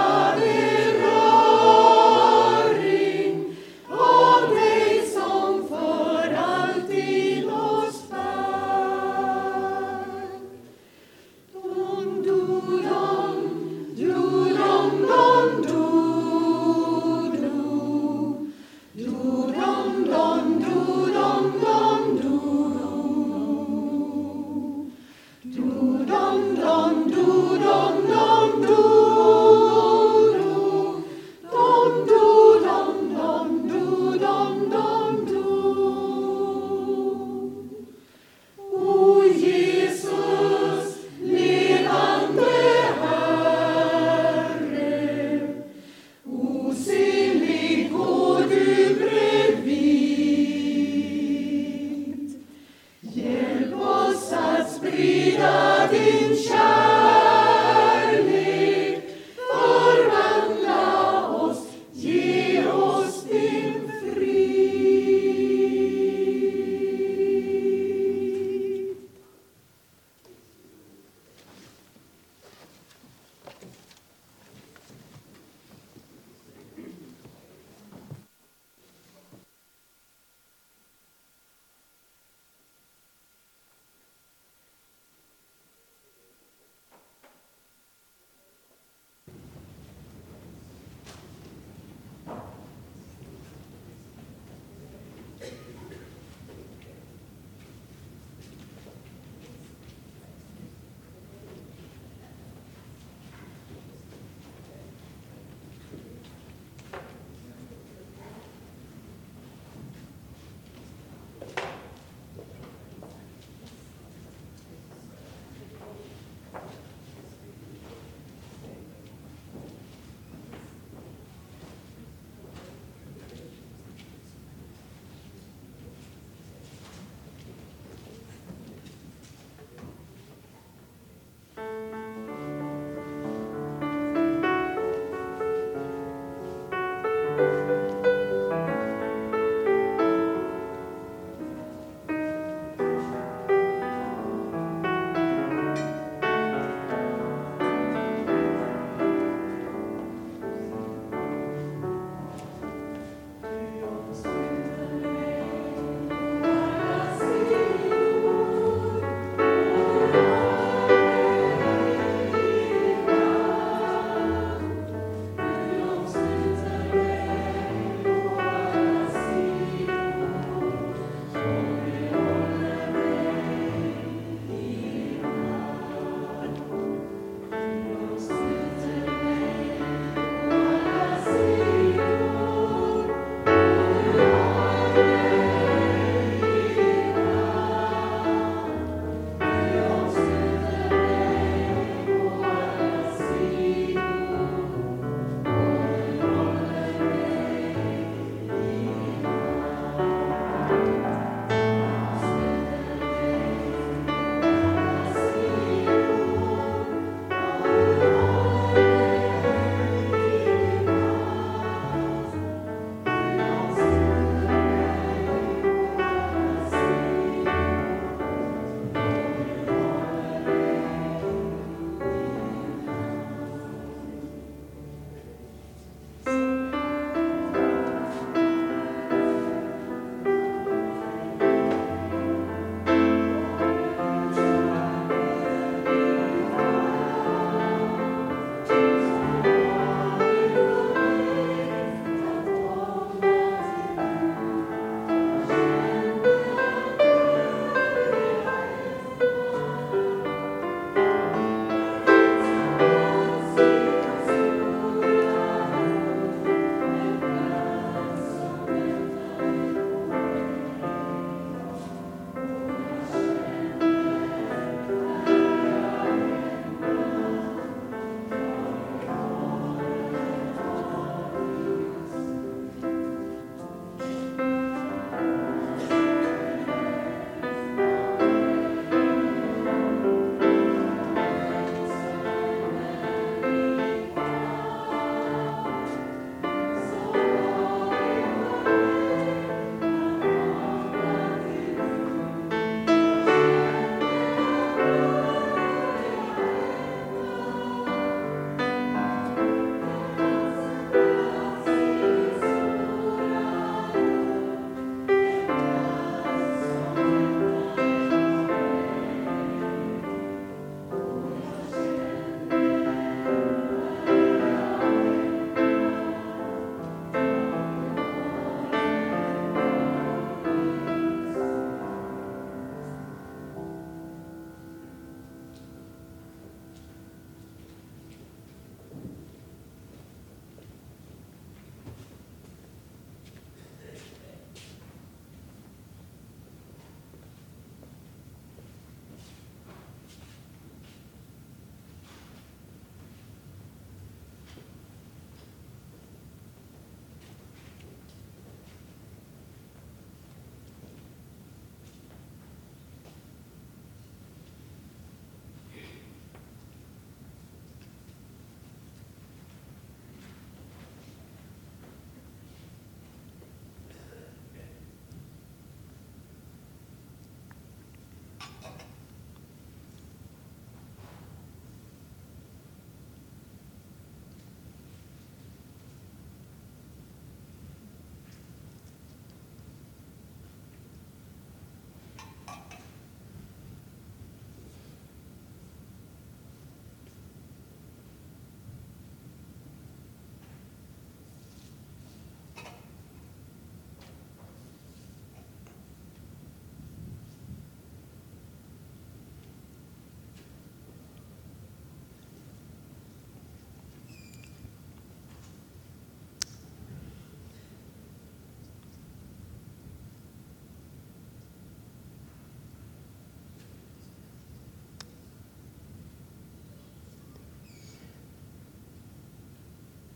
sprida din kärlek, förvandla oss, ge oss din frid.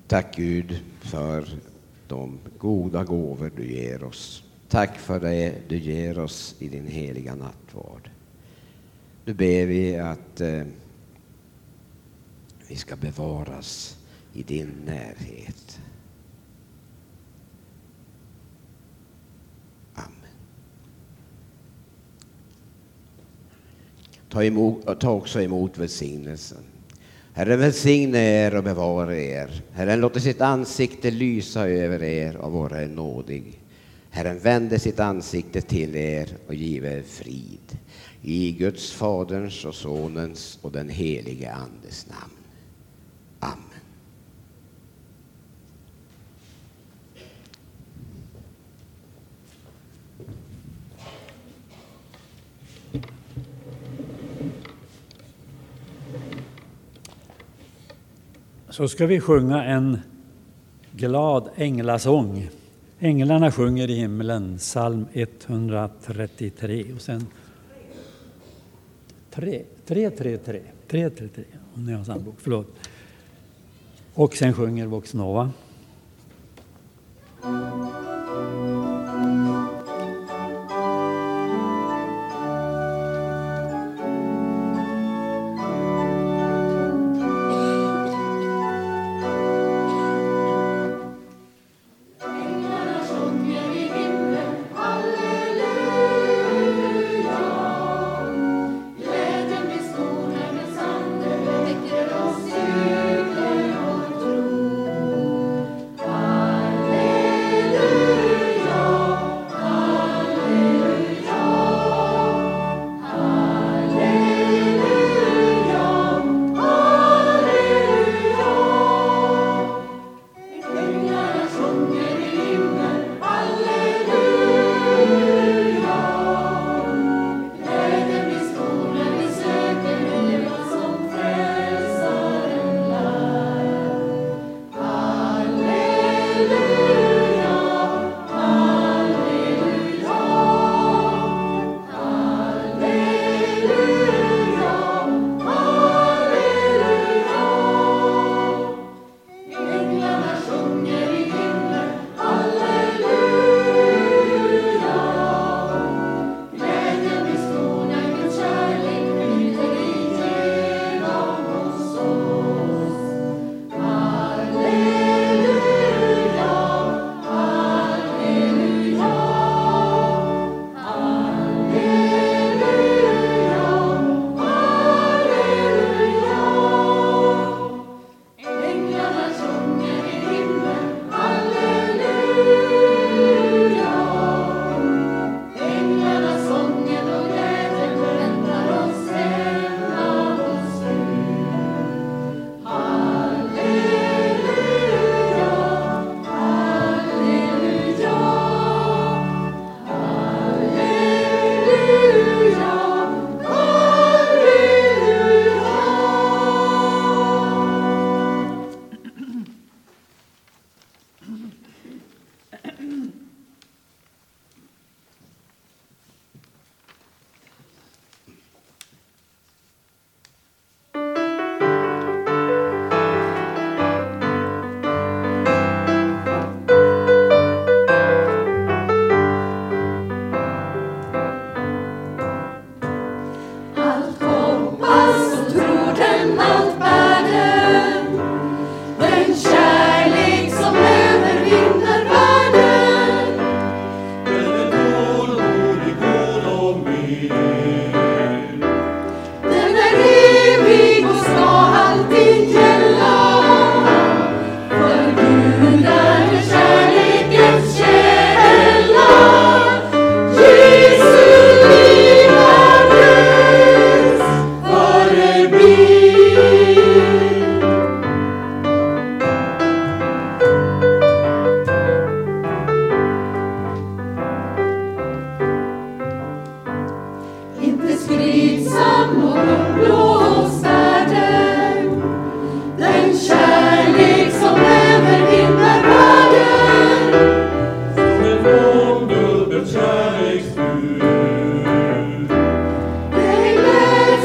Tack Gud för de goda gåvor du ger oss. Tack för det du ger oss i din heliga nattvard. Nu ber vi att vi ska bevaras i din närhet. Amen. Ta också emot välsignelsen. Herren välsigne er och bevara er. Herren låter sitt ansikte lysa över er och vara nådig. Herren vände sitt ansikte till er och give er frid. I Guds Faderns och Sonens och den helige Andes namn. Amen. Så ska vi sjunga en glad änglasång. Änglarna sjunger i himlen, psalm 133. Och sen 333, om ni har sandbok, förlåt. Och sen sjunger Vox Nova.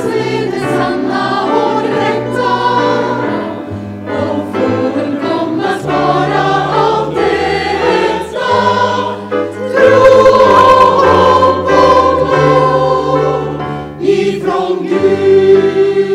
Sanna och rätta och får komma från Gud.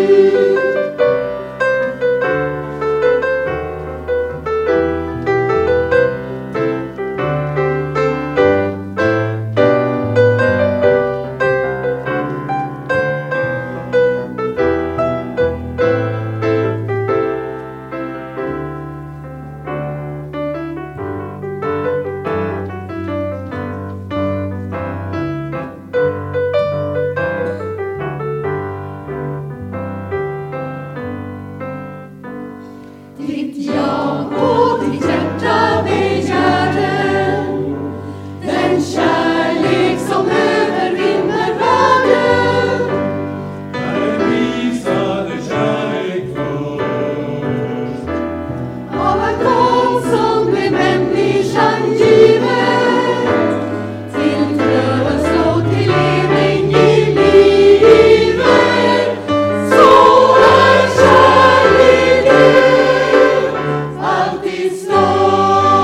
Ditt ja och ditt hjärta begärden, den kärlek som övervinner världen. Herren visade kärlek först, av en nåd som blev människan givet, till tröst och till ledning i livet. Så är kärleken alltid snart.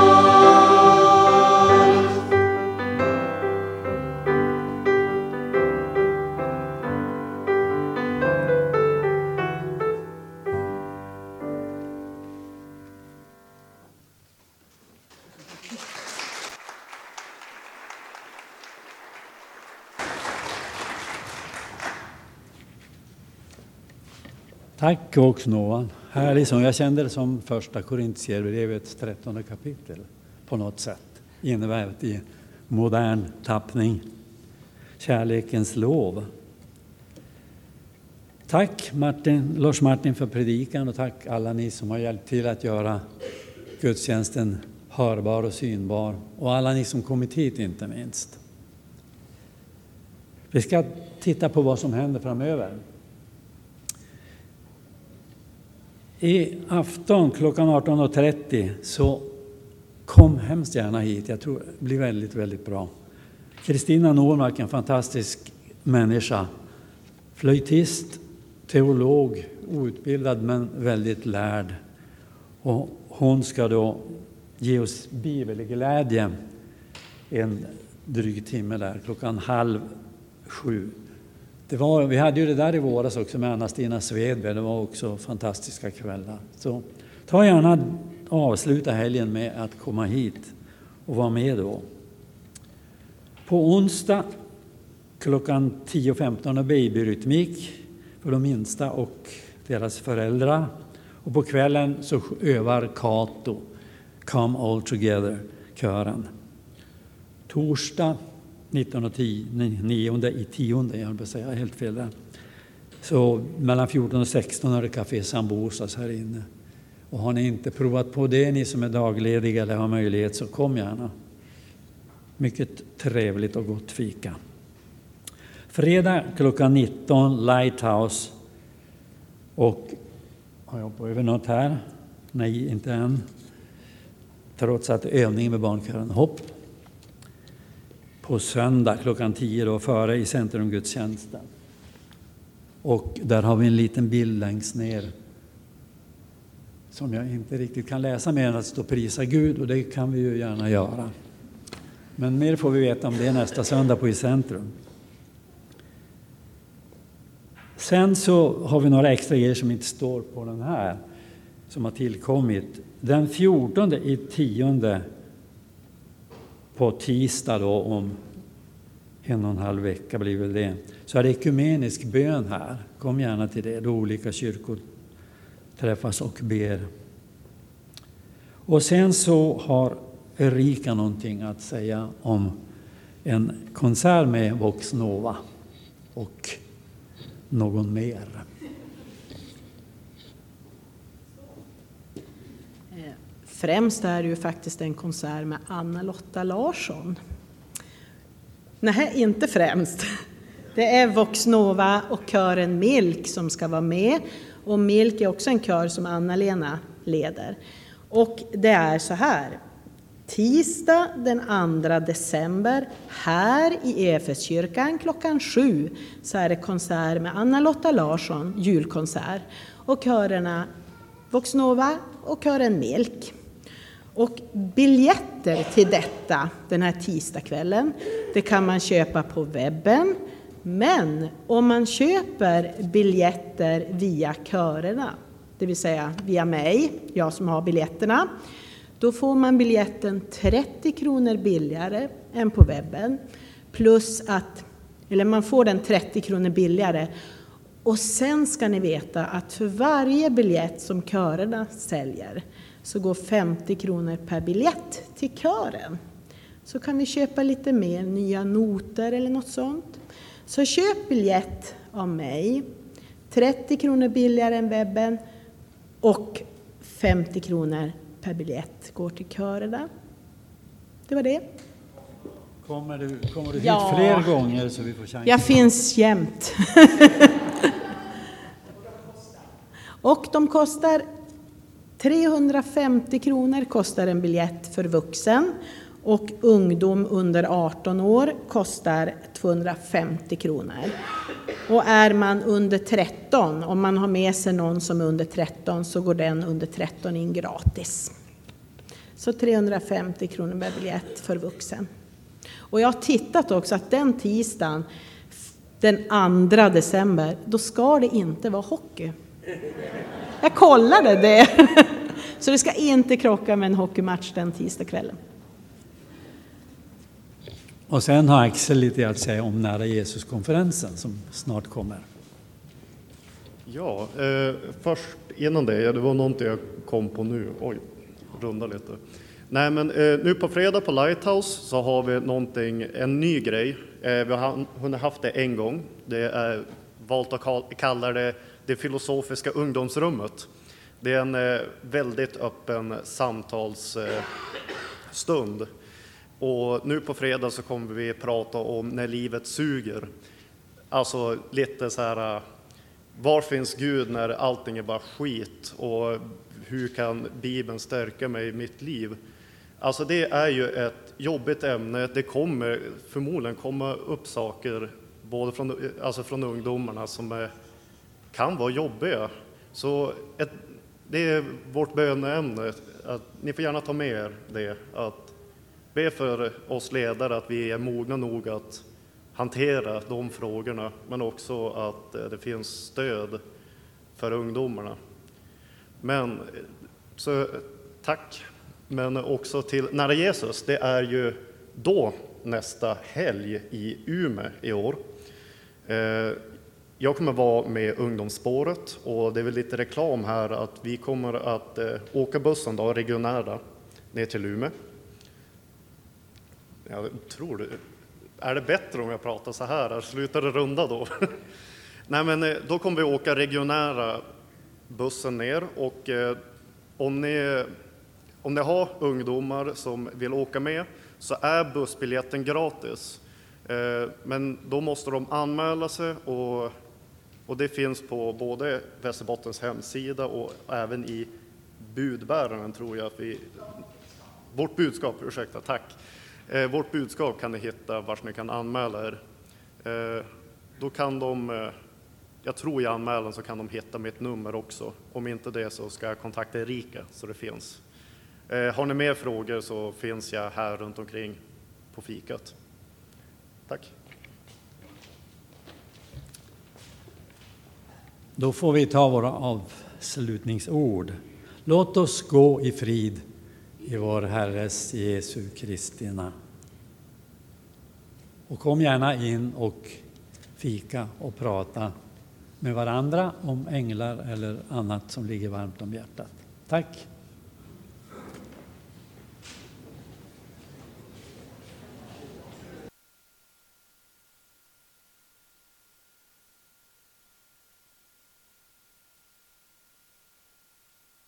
Tack också Noah. Härlig sång. Jag kände det som första Korintierbrevets 13 kapitel på något sätt. Invävt i modern tappning. Kärlekens lov. Tack Lars Martin för predikan och tack alla ni som har hjälpt till att göra gudstjänsten hörbar och synbar. Och alla ni som kommit hit inte minst. Vi ska titta på vad som händer framöver. I afton klockan 18.30 så kom hemskt gärna hit. Jag tror det blir väldigt, väldigt bra. Kristina Normark, en fantastisk människa. Flöjtist, teolog, outbildad men väldigt lärd. Och hon ska då ge oss bibelglädje en dryg timme där, klockan 6:30. Vi hade ju det där i våras också med Anna-Stina Svedberg. Det var också fantastiska kvällar. Så ta gärna avsluta helgen med att komma hit och vara med då. På onsdag klockan 10.15 babyrytmik för de minsta och deras föräldrar. Och på kvällen så övar Kato Come All Together, kören. Torsdag 9/10, jag vill säga helt fel där. Så mellan 14 och 16 är det Café Sambosas här inne. Och har ni inte provat på det, ni som är daglediga eller har möjlighet, så kom gärna. Mycket trevligt och gott fika. Fredag klockan 19, Lighthouse. Och har jag på över något här? Nej, inte än. Trots att övning med barnkören. Hopp. På söndag klockan 10 då, före i centrumgudstjänsten. Och där har vi en liten bild längst ner som jag inte riktigt kan läsa mer än att stå prisa Gud, och det kan vi ju gärna göra. Men mer får vi veta om det nästa söndag på i centrum. Sen så har vi några extra grejer som inte står på den här som har tillkommit. Den 14/10 på tisdag då, om 1,5 vecka blir väl det, så är det ekumenisk bön här. Kom gärna till det, då olika kyrkor träffas och ber. Och sen så har Erika någonting att säga om en konsert med Vox Nova och någon mer. Främst är det ju faktiskt en konsert med Anna-Lotta Larsson. Nej, inte främst. Det är Vox Nova och kören Milk som ska vara med. Och Milk är också en kör som Anna-Lena leder. Och det är så här. Tisdag den 2 december här i Efeskyrkan klockan 7 så är det konsert med Anna-Lotta Larsson, julkonsert. Och körerna Vox Nova och kören Milk. Och biljetter till detta den här tisdagskvällen, det kan man köpa på webben Men om man köper biljetter via körerna, det vill säga via mig, jag som har biljetterna, då får man biljetten 30 kronor billigare än på webben. Plus att, eller man får den 30 kronor billigare. Och sen ska ni veta att för varje biljett som körerna säljer så går 50 kronor per biljett till kören. Så kan vi köpa lite mer nya noter eller något sånt. Så köp biljett av mig, 30 kronor billigare än webben och 50 kronor per biljett går till körerna. Det var det. Kommer du hit fler gånger så vi får chans? Jag finns jämt. Och de kostar 350 kronor kostar en biljett för vuxen. Och ungdom under 18 år kostar 250 kronor. Och är man under 13, om man har med sig någon som är under 13 så går den under 13 in gratis. Så 350 kronor per biljett för vuxen. Och jag har tittat också att den tisdagen, den 2 december, då ska det inte vara hockey. Jag kollade det. Så det ska inte krocka med en hockeymatch den tisdagskvällen. Och sen har Axel lite att säga om Nära Jesus-konferensen som snart kommer. Ja, först innan det var någonting jag kom på nu. Oj, runda lite. Nej, men nu på fredag på Lighthouse så har vi en ny grej. Vi har haft det en gång. Det är valt att kalla det filosofiska ungdomsrummet. Det är en väldigt öppen samtalsstund. Och nu på fredag så kommer vi prata om när livet suger. Alltså lite så här, var finns Gud när allting är bara skit? Och hur kan Bibeln stärka mig i mitt liv? Alltså det är ju ett jobbigt ämne. Det kommer förmodligen komma upp saker både från ungdomarna som kan vara jobbiga. Så det är vårt böneämne. Att ni får gärna ta med er det. Att be för oss ledare att vi är mogna nog att hantera de frågorna. Men också att det finns stöd för ungdomarna. Men så tack. Men också till Nära Jesus. Det är ju då nästa helg i Umeå i år. Jag kommer vara med ungdomsspåret och det är väl lite reklam här att vi kommer att åka bussen då, regionära ner till Umeå. Jag tror det. Är det bättre om jag pratar så här? Slutar det runda då? Nej, men då kommer vi åka regionära bussen ner och om ni har ungdomar som vill åka med så är bussbiljetten gratis. Men då måste de anmäla sig och det finns på både Västerbottens hemsida och även i budbäraren tror jag. Vårt budskap, ursäkta, tack. Vårt budskap kan ni hitta vars ni kan anmäla er. Då kan jag tror i anmälan så kan de hitta mitt nummer också. Om inte det så ska jag kontakta Erika så det finns. Har ni mer frågor så finns jag här runt omkring på fikat. Tack. Då får vi ta våra avslutningsord. Låt oss gå i frid i vår Herres Jesu Kristi namn. Och kom gärna in och fika och prata med varandra om änglar eller annat som ligger varmt om hjärtat. Tack!